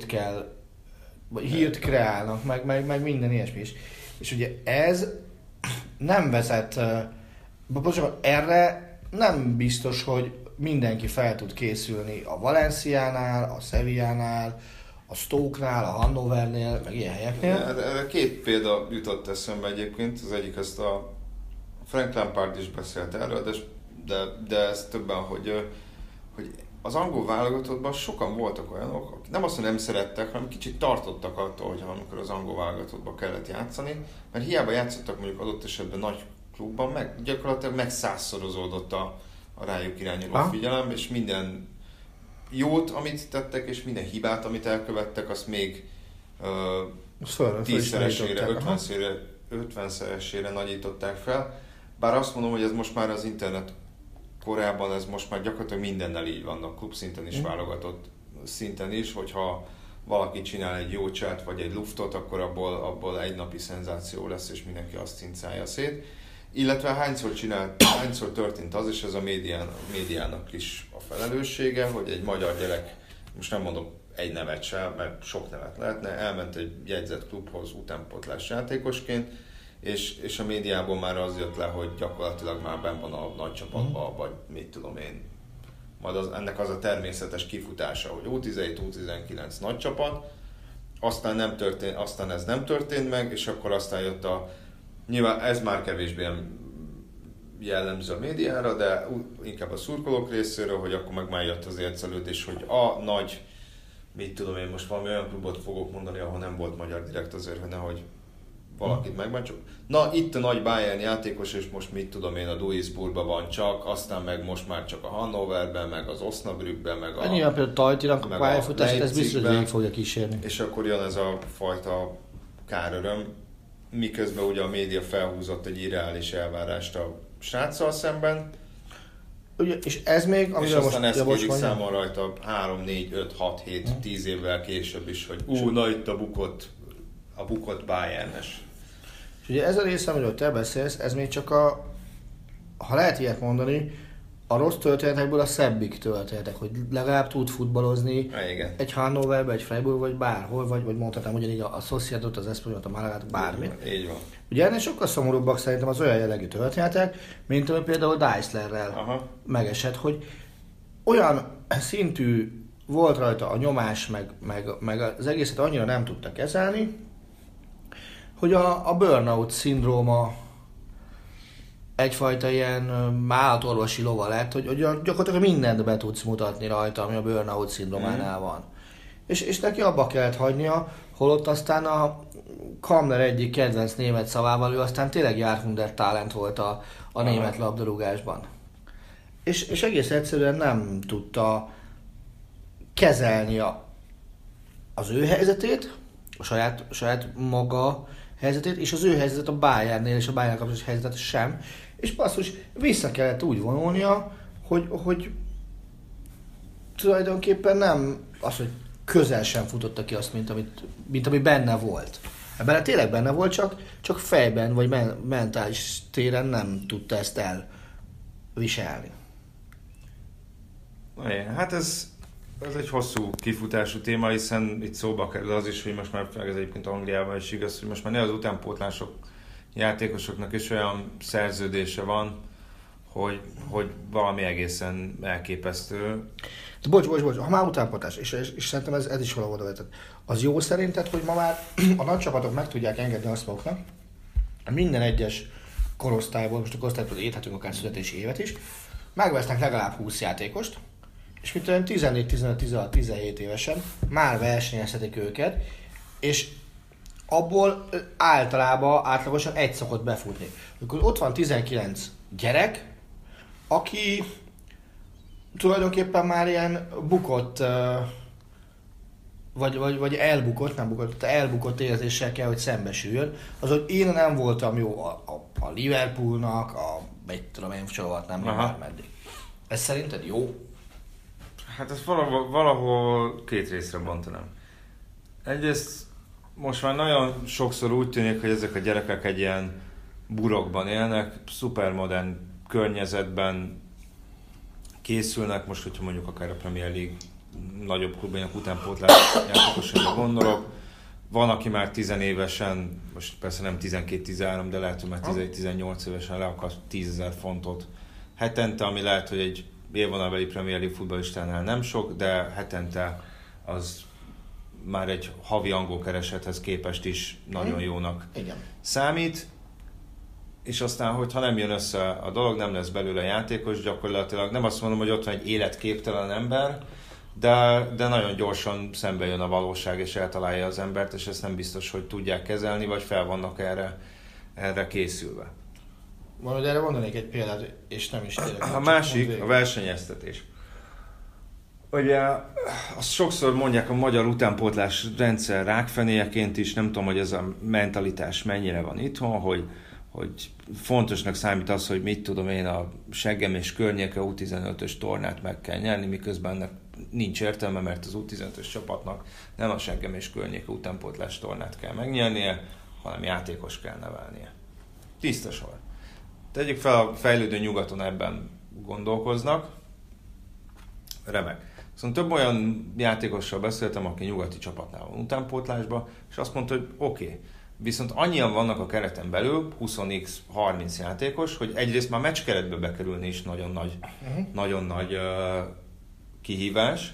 hírt kreálnak, meg minden ilyesmi is. És ugye ez nem vezet, erre nem biztos, hogy mindenki fel tud készülni a Valenciánál, a Sevillánál, a Stoke-nál, a Hannovernél, meg ilyen helyeknél. Ja, két példa jutott eszembe egyébként, az egyik ezt a Frank Lampard is beszélt erről, de ez többen, hogy az angol válogatottban sokan voltak olyanok, akik nem azt, hogy nem szerettek, hanem kicsit tartottak attól, hogy amikor az angol válogatottban kellett játszani, mert hiába játszottak mondjuk adott esetben nagy klubban, gyakorlatilag megszázszorozódott a rájuk irányuló figyelem, és minden jót, amit tettek, és minden hibát, amit elkövettek, azt még 10-szeresére, 50-szeresére nagyították fel. Bár azt mondom, hogy ez most már az internet korában, ez most már gyakorlatilag mindennel így van, a klub szinten is, válogatott szinten is, hogyha valaki csinál egy jó csát vagy egy luftot, akkor abból egy napi szenzáció lesz, és mindenki azt cincálja szét. Illetve hányszor történt az, és ez a médiának is a felelőssége, hogy egy magyar gyerek, most nem mondom egy nevet sem, mert sok nevet lehetne, elment egy jegyzett klubhoz utánpótlás játékosként, és a médiából már az jött le, hogy gyakorlatilag már benn van a nagy csapatban, vagy mit tudom én. Majd ennek az a természetes kifutása, hogy U17, U19 nagy csapat, aztán ez nem történt meg, és akkor aztán jött nyilván ez már kevésbé jellemző a médiára, de inkább a szurkolók részéről, hogy akkor meg már jött az ércelődés, hogy a nagy, mit tudom én, most valami olyan klubot fogok mondani, ahol nem volt magyar direkt azért, hogy nehogy valakit megbántsuk. Na, itt a nagy Bayern játékos, és most mit tudom én, a Duisburgban van csak, aztán meg most már csak a Hannoverben, meg az Osnabrückben, meg a... Nyilván például Tajtinak a pályafutását, ez biztos, hogy végig fogja kísérni. És akkor jön ez a fajta káröröm, miközben ugye a média felhúzott egy irreális elvárást a sráccal szemben. Ugye, és ez még, és aztán ezt kérik számon rajta 3, 4, 5, 6, 7, 10 évvel később is, hogy na itt a bukott Bayern-es. És ugye ez a része, amiről te beszélsz, ez még csak ha lehet ilyet mondani, a rossz történetekből a szebbik történetek, hogy legalább tud futballozni egy Hannoverbe, egy Freiburg, vagy bárhol, vagy mondhatnám ugyanígy a Sociedadot, az Espanyol-t, a Malagát, bármit. Így van. Ugye ennél sokkal szomorúbbak szerintem az olyan jellegű történetek, mint ami például Deislerrel megesett, hogy olyan szintű volt rajta a nyomás, meg az egészet annyira nem tudta kezelni, hogy a burnout szindróma egyfajta ilyen állatorvosi lova lett, hogy gyakorlatilag mindent be tudsz mutatni rajta, ami a burnout szindrómánál van. És neki abba kellett hagynia, holott aztán a Kamler egyik kedvenc német szavával, ő aztán tényleg Jahrhunderttalent volt a német labdarúgásban. És egész egyszerűen nem tudta kezelni az ő helyzetét, a saját maga helyzetét, és az ő helyzetet a Bayernnél és a Bayern kapcsolatos helyzetet sem. És basszus, vissza kellett úgy vonulnia, hogy tulajdonképpen nem az, hogy közel sem futotta ki azt, mint ami benne volt. Ebben tényleg benne volt, csak fejben vagy mentális téren nem tudta ezt elviselni. Hát ez egy hosszú kifutású téma, hiszen itt szóba kerül az is, hogy most már ez egyébként Angliában is igaz, hogy most már ne az utánpótlások játékosoknak is olyan szerződése van, hogy valami egészen elképesztő. Bocs, ha már utánpótlás, és szerintem ez is valahol oda vetett. Az jó szerinted, hogy ma már a nagy csapatok meg tudják engedni azt maguknak, minden egyes korosztályból, most a korosztályból érthetünk akár születési évet is, megvesznek legalább 20 játékost, és mint olyan 14, 15, 16, 17 évesen már versenyezhetik őket, és abból átlagosan egy szokott befutni. Akkor ott van 19 gyerek, aki tulajdonképpen már ilyen bukott, vagy elbukott érzéssel kell, hogy szembesüljön. Az, hogy én nem voltam jó a Liverpoolnak, mit tudom én, sorolhatnám már meddig. Ez szerinted jó? Hát ezt valahol két részre bontanám. Egyrészt most már nagyon sokszor úgy tűnik, hogy ezek a gyerekek egy ilyen burokban élnek, szupermodern környezetben készülnek, most hogyha mondjuk akár a Premier League nagyobb klubjának utánpótlás játékosokra gondolok. Van, aki már 10 évesen, most persze nem 12-13, de lehet, hogy már 17-18 évesen le akar 10 000 fontot hetente, ami lehet, hogy egy élvonalbeli Premier League futballistánál nem sok, de hetente az már egy havi angol keresethez képest is nagyon jónak számít. És aztán, hogyha nem jön össze a dolog, nem lesz belőle játékos, gyakorlatilag nem azt mondom, hogy ott van egy életképtelen ember, de nagyon gyorsan szembe jön a valóság, és eltalálja az embert, és ezt nem biztos, hogy tudják kezelni, vagy fel vannak erre készülve. Majd erre mondanék egy példát, és nem is tényleg. A másik, a versenyeztetés. Ugye azt sokszor mondják a magyar utánpótlás rendszer rákfenéjeként is, nem tudom, hogy ez a mentalitás mennyire van itthon, hogy fontosnak számít az, hogy mit tudom én, a Seggem és környéke U15-ös tornát meg kell nyerni, miközben ennek nincs értelme, mert az U15-ös csapatnak nem a Seggem és környéke utánpótlás tornát kell megnyernie, hanem játékos kell nevelnie. Tiszta sor. Tegyük fel, a fejlődő nyugaton ebben gondolkoznak. Remek. Viszont több olyan játékossal beszéltem, aki nyugati csapatnál van utánpótlásban, és azt mondta, hogy oké. Viszont annyian vannak a kereten belül, 20x30 játékos, hogy egyrészt már meccskeretbe bekerülni is nagyon nagy kihívás,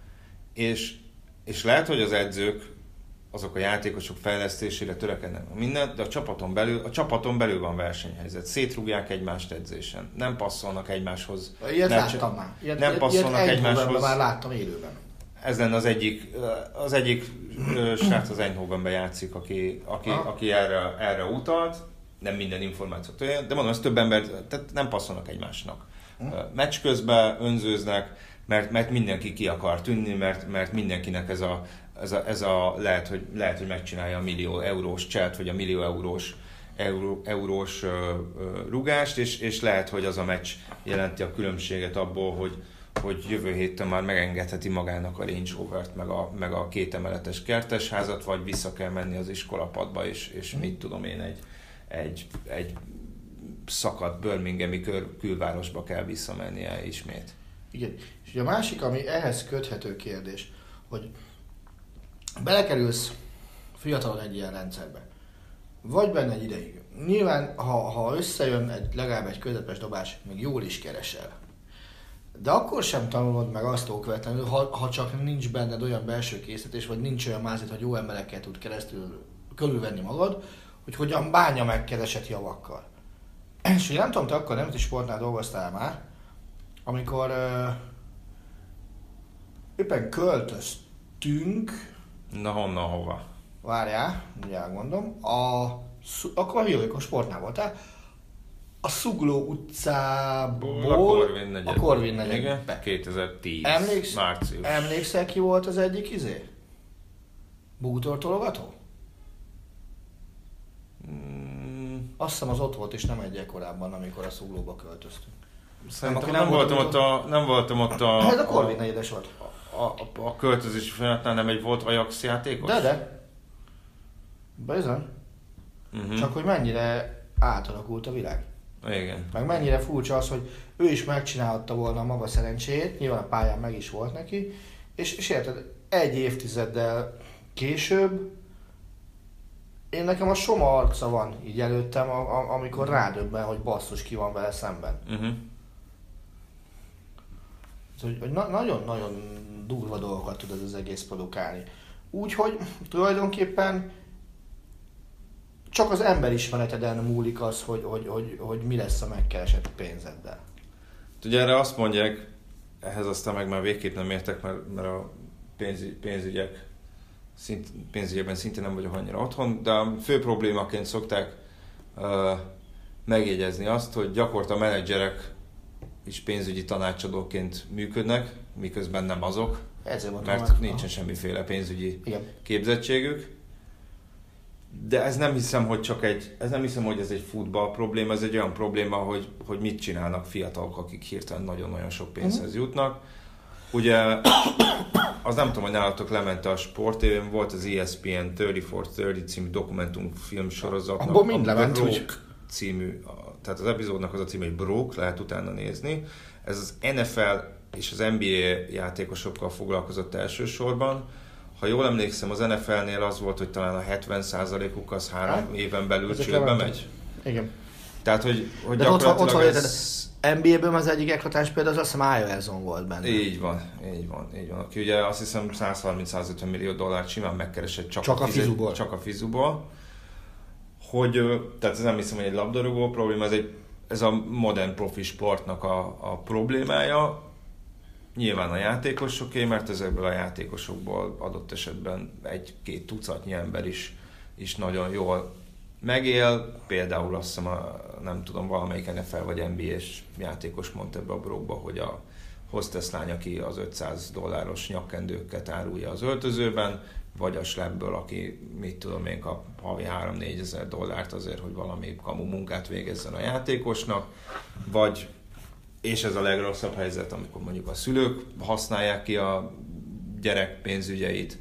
és lehet, hogy az edzők azok a játékosok fejlesztésére törekednek mindent, de a csapaton belül van versenyhelyzet. Szétrúgják egymást edzésen, nem passzolnak egymáshoz. Ilyet láttam már. Nem passzolnak egymáshoz. Már láttam élőben. Ez lenne az egyik srác az Eindhovenben játszik, aki erre utalt, nem minden információt, de mondom, ez több ember, tehát nem passzolnak egymásnak. Meccs közben önzőznek, mert mindenki ki akar tűnni, mert mindenkinek ez a lehet, hogy megcsinálja a millió eurós cselt, vagy a millió eurós rúgást, és lehet, hogy az a meccs jelenti a különbséget abból, hogy jövő héten már megengedheti magának a Range Rovert, meg a 2 emeletes kertesházat, vagy vissza kell menni az iskolapadba, és mit tudom én, egy szakadt birminghami külvárosba kell visszamennie ismét. Igen. És ugye a másik, ami ehhez köthető kérdés, hogy belekerülsz fiatalon egy ilyen rendszerbe, vagy benne egy ideig. Nyilván, ha összejön legalább egy közepes dobás, még jól is keresel. De akkor sem tanulod meg azt okvetlenül, ha csak nincs benned olyan belső készítés, vagy nincs olyan mázit, hogy jó emberekkel tud keresztül körülvenni magad, hogy hogyan bánja meg keresett javakkal. És hogy nem tudom, te akkor nemzeti sportnál dolgoztál már, amikor éppen költöztünk. Na honnan, hova? Várjál, mindjárt mondom. Akkor a Híróikon sportnál voltál. A Zugló utcából a Korvin negyedbe. Igen, 2010. Március. Emlékszel, ki volt az egyik bútortologató? Azt hiszem az ott volt, és nem egyel korábban, amikor a Zuglóba költöztünk. Szerintem nem voltam ott a... Ez a Korvin negyedes volt. A költözési folyamatnál nem egy volt Ajax játékos? De. Bizony. Csak hogy mennyire átalakult a világ. Igen. Meg mennyire furcsa az, hogy ő is megcsinálhatta volna a maga szerencséjét, nyilván a pályán meg is volt neki, és érted, egy évtizeddel később nekem a Soma arca van így előttem, amikor rádöbben, hogy basszus, ki van vele szemben. Hogy nagyon-nagyon durva dolgokat tud ez az egész produkálni. Úgyhogy tulajdonképpen csak az emberismereteden múlik az, hogy mi lesz a megkeresett pénzeddel. Ugye erre azt mondják, ehhez aztán meg már végképp nem értek, mert a pénzügyekben szintén nem vagyok annyira otthon, de a fő problémaként szokták megjegyezni azt, hogy gyakorta a menedzserek is pénzügyi tanácsadóként működnek, miközben nem azok, mert nincsen semmiféle pénzügyi képzettségük. De ez nem hiszem, hogy ez egy futball probléma, ez egy olyan probléma, hogy mit csinálnak fiatalok, akik hirtelen nagyon-nagyon sok pénzhez jutnak. Ugye, az nem tudom, hogy nálatok lemente a Sport TV-n, volt az ESPN 30-for-30 című dokumentumfilm sorozatnak. Abból mind lement, hogy című, tehát az epizódnak az a cím, hogy Broke, lehet utána nézni. Ez az NFL és az NBA játékosokkal foglalkozott elsősorban. Ha jól emlékszem, az NFL-nél az volt, hogy talán a 70%-uk az 3 éven belül csődbe megy. Igen. Tehát, hogy de gyakorlatilag NBA-ből az egyik ekhatás például az azt hiszem Iverson volt benne. Így van. Aki ugye azt hiszem 130-150 millió dollárt simán megkeresett csak a fizuból. Tehát ez nem hiszem, hogy egy labdarúgó probléma, ez a modern profi sportnak a problémája. Nyilván a játékosoké, mert ezekből a játékosokból adott esetben 1-2 tucatnyi ember is nagyon jól megél. Például azt hiszem, nem tudom, valamelyik NFL vagy NBA-s játékos mondta ebbe a Broke-ba, hogy a hostess lány, aki az $500 nyakkendőket árulja az öltözőben, vagy a Schleppből, aki mit tudom én kap havi 3-4 ezer dollárt azért, hogy valami kamu munkát végezzen a játékosnak, vagy, és ez a legrosszabb helyzet, amikor mondjuk a szülők használják ki a gyerek pénzügyeit.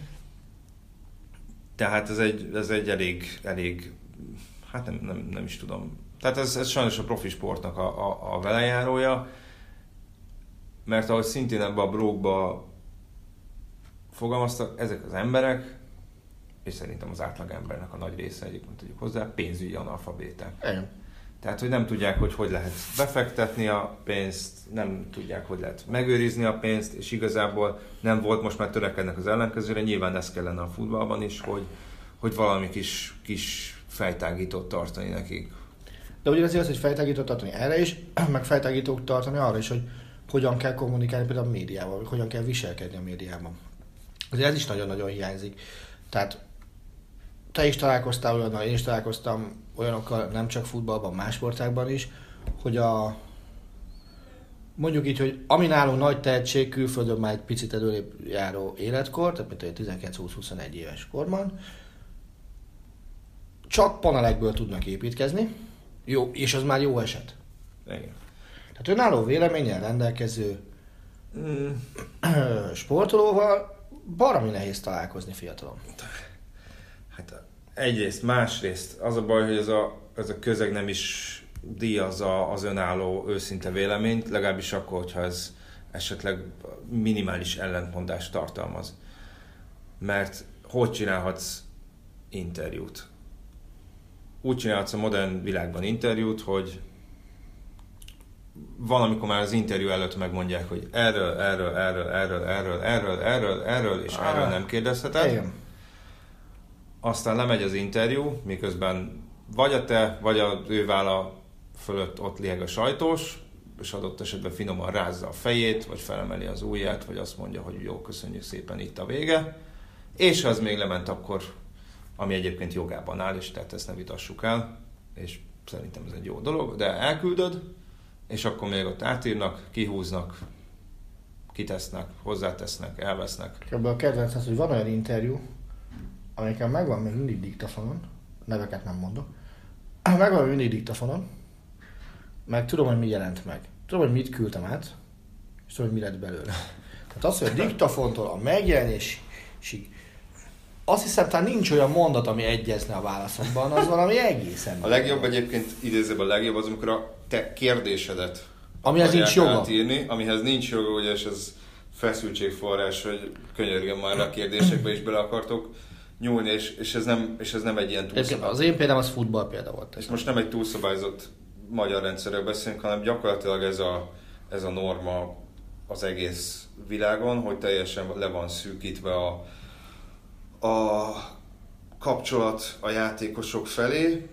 Tehát ez egy elég hát nem is tudom. Tehát ez sajnos a profi sportnak a velejárója, mert ahogy szintén ebbe a Broke-ba fogalmaztak, ezek az emberek, és szerintem az átlag embernek a nagy része, egyébként tudjuk hozzá, pénzügyi analfabéták. Igen. Tehát, hogy nem tudják, hogy lehet befektetni a pénzt, nem tudják, hogy lehet megőrizni a pénzt, és igazából nem volt, most már törekednek az ellenkezőre, nyilván ez kellene a futballban is, hogy valami kis fejtágítót tartani nekik. De ugyanaz az, hogy fejtágítót tartani erre is, meg fejtágítót tartani arra is, hogy hogyan kell kommunikálni például a médiával, vagy hogyan kell viselkedni a médiában. Azért ez is nagyon-nagyon hiányzik. Tehát te is találkoztál olyannal, én is találkoztam olyanokkal, nem csak futballban, más sportágban is, hogy mondjuk így, hogy ami nálunk nagy tehetség, külföldön már egy picit előrébb járó életkor, tehát mint egy 19-20-21 éves korban, csak panelekből tudnak építkezni, jó, és az már jó eset. Igen. Tehát önálló véleménnyel rendelkező sportolóval baromi nehéz találkozni fiatalon. Hát egyrészt, másrészt az a baj, hogy ez a közeg nem is díjazza az önálló őszinte véleményt, legalábbis akkor, hogyha ez esetleg minimális ellentmondást tartalmaz. Mert hogy csinálhatsz interjút? Úgy csinálhatsz a modern világban interjút, hogy valamikor már az interjú előtt megmondják, hogy erről és erről nem kérdezheted. Igen. Aztán lemegy az interjú, miközben vagy a te, vagy az ő válla fölött ott lieg a sajtós, és adott esetben finoman rázza a fejét, vagy felemeli az ujját, vagy azt mondja, hogy jó, köszönjük szépen, itt a vége. És az még lement akkor, ami egyébként jogában áll, és tehát ezt ne vitassuk el, és szerintem ez egy jó dolog, de elküldöd, és akkor még ott átírnak, kihúznak, kitesznek, hozzátesznek, elvesznek. Ebből a kedvenc az, hogy van olyan interjú, amiken megvan még mindig diktafonon, neveket nem mondok, megvan még mindig diktafonon, meg tudom, hogy mi jelent meg. Tudom, hogy mit küldtem át, és tudom, hogy mi lett belőle. Tehát az, hogy a diktafontól a megjelenésig, azt hiszem, talán nincs olyan mondat, ami egyezne a válaszokban, az valami egészen. A legjobb egyébként, idézőben a legjobb az, amikor a te kérdésedet amihez nincs joga. átírni, amihez nincs joga, ugye, és ez feszültségforrás, hogy könyörgöm már a kérdésekbe is bele akartok nyúlni, és ez nem egy ilyen túlszabályzott. Az én példám az futball példa volt. És most nem egy túlszabályzott magyar rendszerről beszélünk, hanem gyakorlatilag ez a norma az egész világon, hogy teljesen le van szűkítve a kapcsolat a játékosok felé,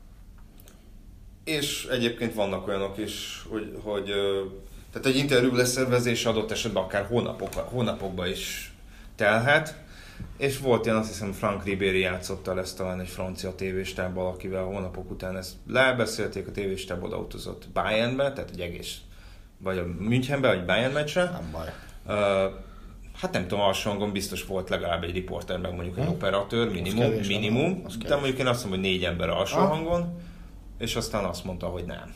és egyébként vannak olyanok is, hogy tehát egy interjú leszervezés adott esetben akár hónapokba is telhet, és volt ilyen, azt hiszem Frank Ribéry játszotta ezt talán egy francia tévéstábbal, akivel hónapok után ezt lebeszélték, a tévéstább odautazott Bayernbe, tehát egy egész, vagy a Münchenbe, vagy Bayern meccsre. Nem baj. Hát nem tudom, alsó hangon biztos volt legalább egy riporter, meg mondjuk egy operatőr, minimum, de mondjuk én azt mondom, hogy 4 ember alsó hangon, és aztán azt mondta, hogy nem.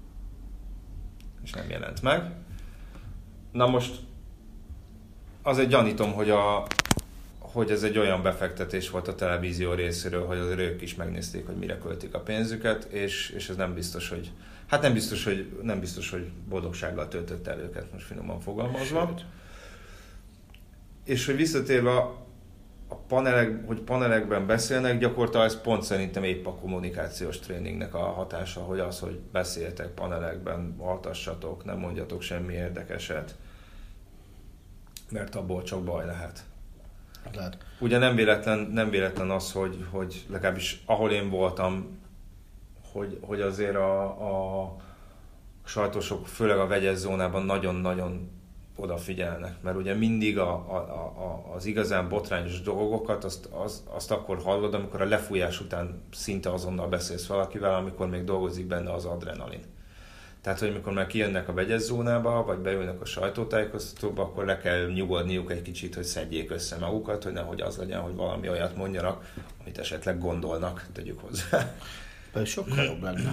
És nem jelent meg. Na most azért gyanítom, hogy ez egy olyan befektetés volt a televízió részéről, hogy azért ők is megnézték, hogy mire költik a pénzüket, és ez nem biztos, hogy nem biztos, hogy boldogsággal töltötte el őket, most finoman fogalmazva. És hogy visszatérve a panelekben beszélnek, gyakorlatilag ez pont szerintem épp a kommunikációs tréningnek a hatása, hogy az, hogy beszéljetek panelekben, altassatok, nem mondjatok semmi érdekeset, mert abból csak baj lehet. Lehet. Ugye nem véletlen az, hogy legalábbis ahol én voltam, hogy azért a sajtósok, főleg a vegyes zónában nagyon-nagyon odafigyelnek, mert ugye mindig az igazán botrányos dolgokat azt akkor hallod, amikor a lefújás után szinte azonnal beszélsz valakivel, amikor még dolgozik benne az adrenalin. Tehát, hogy amikor már kijönnek a vegyes zónába, vagy beülnek a sajtótájékoztatóba, akkor le kell nyugodniuk egy kicsit, hogy szedjék össze magukat, hogy nehogy az legyen, hogy valami olyat mondjanak, amit esetleg gondolnak, tegyük hozzá. Pedig sokkal jobb lenne.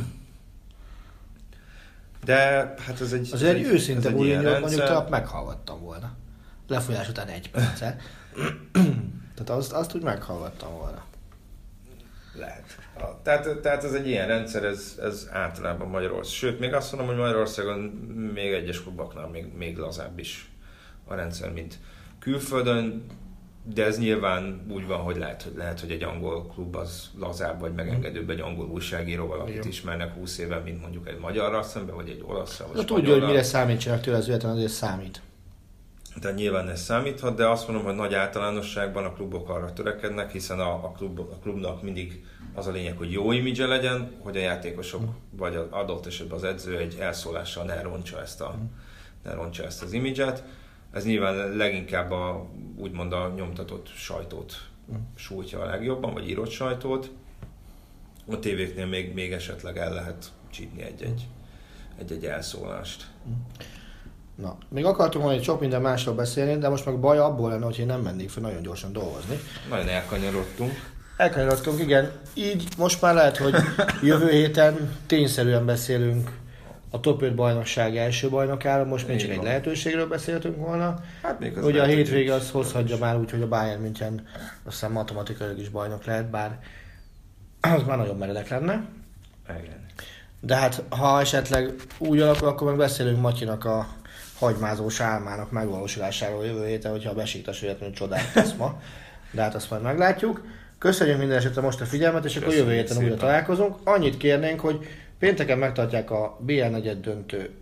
De hát ez egy... Azért egy őszinte bullyingot mondjuk talán meghallgattam volna. Lefolyás után 1 perccel. Tehát azt úgy meghallgattam volna. Lehet. Tehát ez egy ilyen rendszer, ez általában Magyarország. Sőt, még azt mondom, hogy Magyarországon még egyes kluboknál még lazább is a rendszer, mint külföldön, de ez nyilván úgy van, hogy lehet, hogy egy angol klub az lazább, vagy megengedőbb egy angol újságíróval, akit ismernek 20 éve, mint mondjuk egy magyarral szemben, vagy egy olasszal, vagy tudja, hogy mire számítsanak tőle, az véletlen azért számít. Tehát nyilván ez számíthat, de azt mondom, hogy nagy általánosságban a klubok arra törekednek, hiszen a klubnak mindig az a lényeg, hogy jó imidzse legyen, hogy a játékosok, vagy az adott esetben az edző egy elszólással ne rontsa ezt az imidzset. Ez nyilván leginkább úgymond a nyomtatott sajtót sújtja a legjobban, vagy írott sajtót. A tévéknél még esetleg el lehet csípni egy elszólást. Na, még akartunk volna sok minden másról beszélni, de most meg baj abból lenne, hogy én nem mennék fel nagyon gyorsan dolgozni. Nagyon elkanyarodtunk. Elkanyarodtunk, igen. Így most már lehet, hogy jövő héten tényszerűen beszélünk a top 5 bajnokság első bajnokáról, most még csak egy lehetőségről beszéltünk volna. Hát még ugye a hétvége az hozhatja már úgy, hogy a Bayern München aztán matematikailag is bajnok lehet, bár az már nagyon meredek lenne. Igen. De hát ha esetleg úgy alakul, akkor meg beszélünk Matyinak a hagymázós álmának megvalósulásáról jövő héten, hogyha a Besiktas véletlenül csodát tesz ma. De hát azt majd meglátjuk. Köszönjük minden esetre most a figyelmet, és akkor jövő héten újra találkozunk. Annyit kérnénk, hogy pénteken megtartják a BL negyed döntő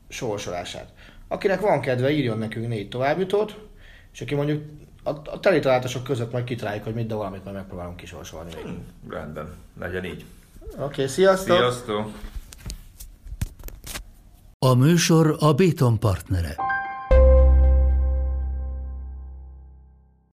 sorsolását. Akinek van kedve, írjon nekünk 4 továbbjutót, és aki mondjuk a teli találások között majd kitaláljuk, hogy mit, de valamit majd megpróbálunk kisorsolni még. Rendben, legyen így. Oké, sziasztok! Sziasztok! A műsor a Béton partnere.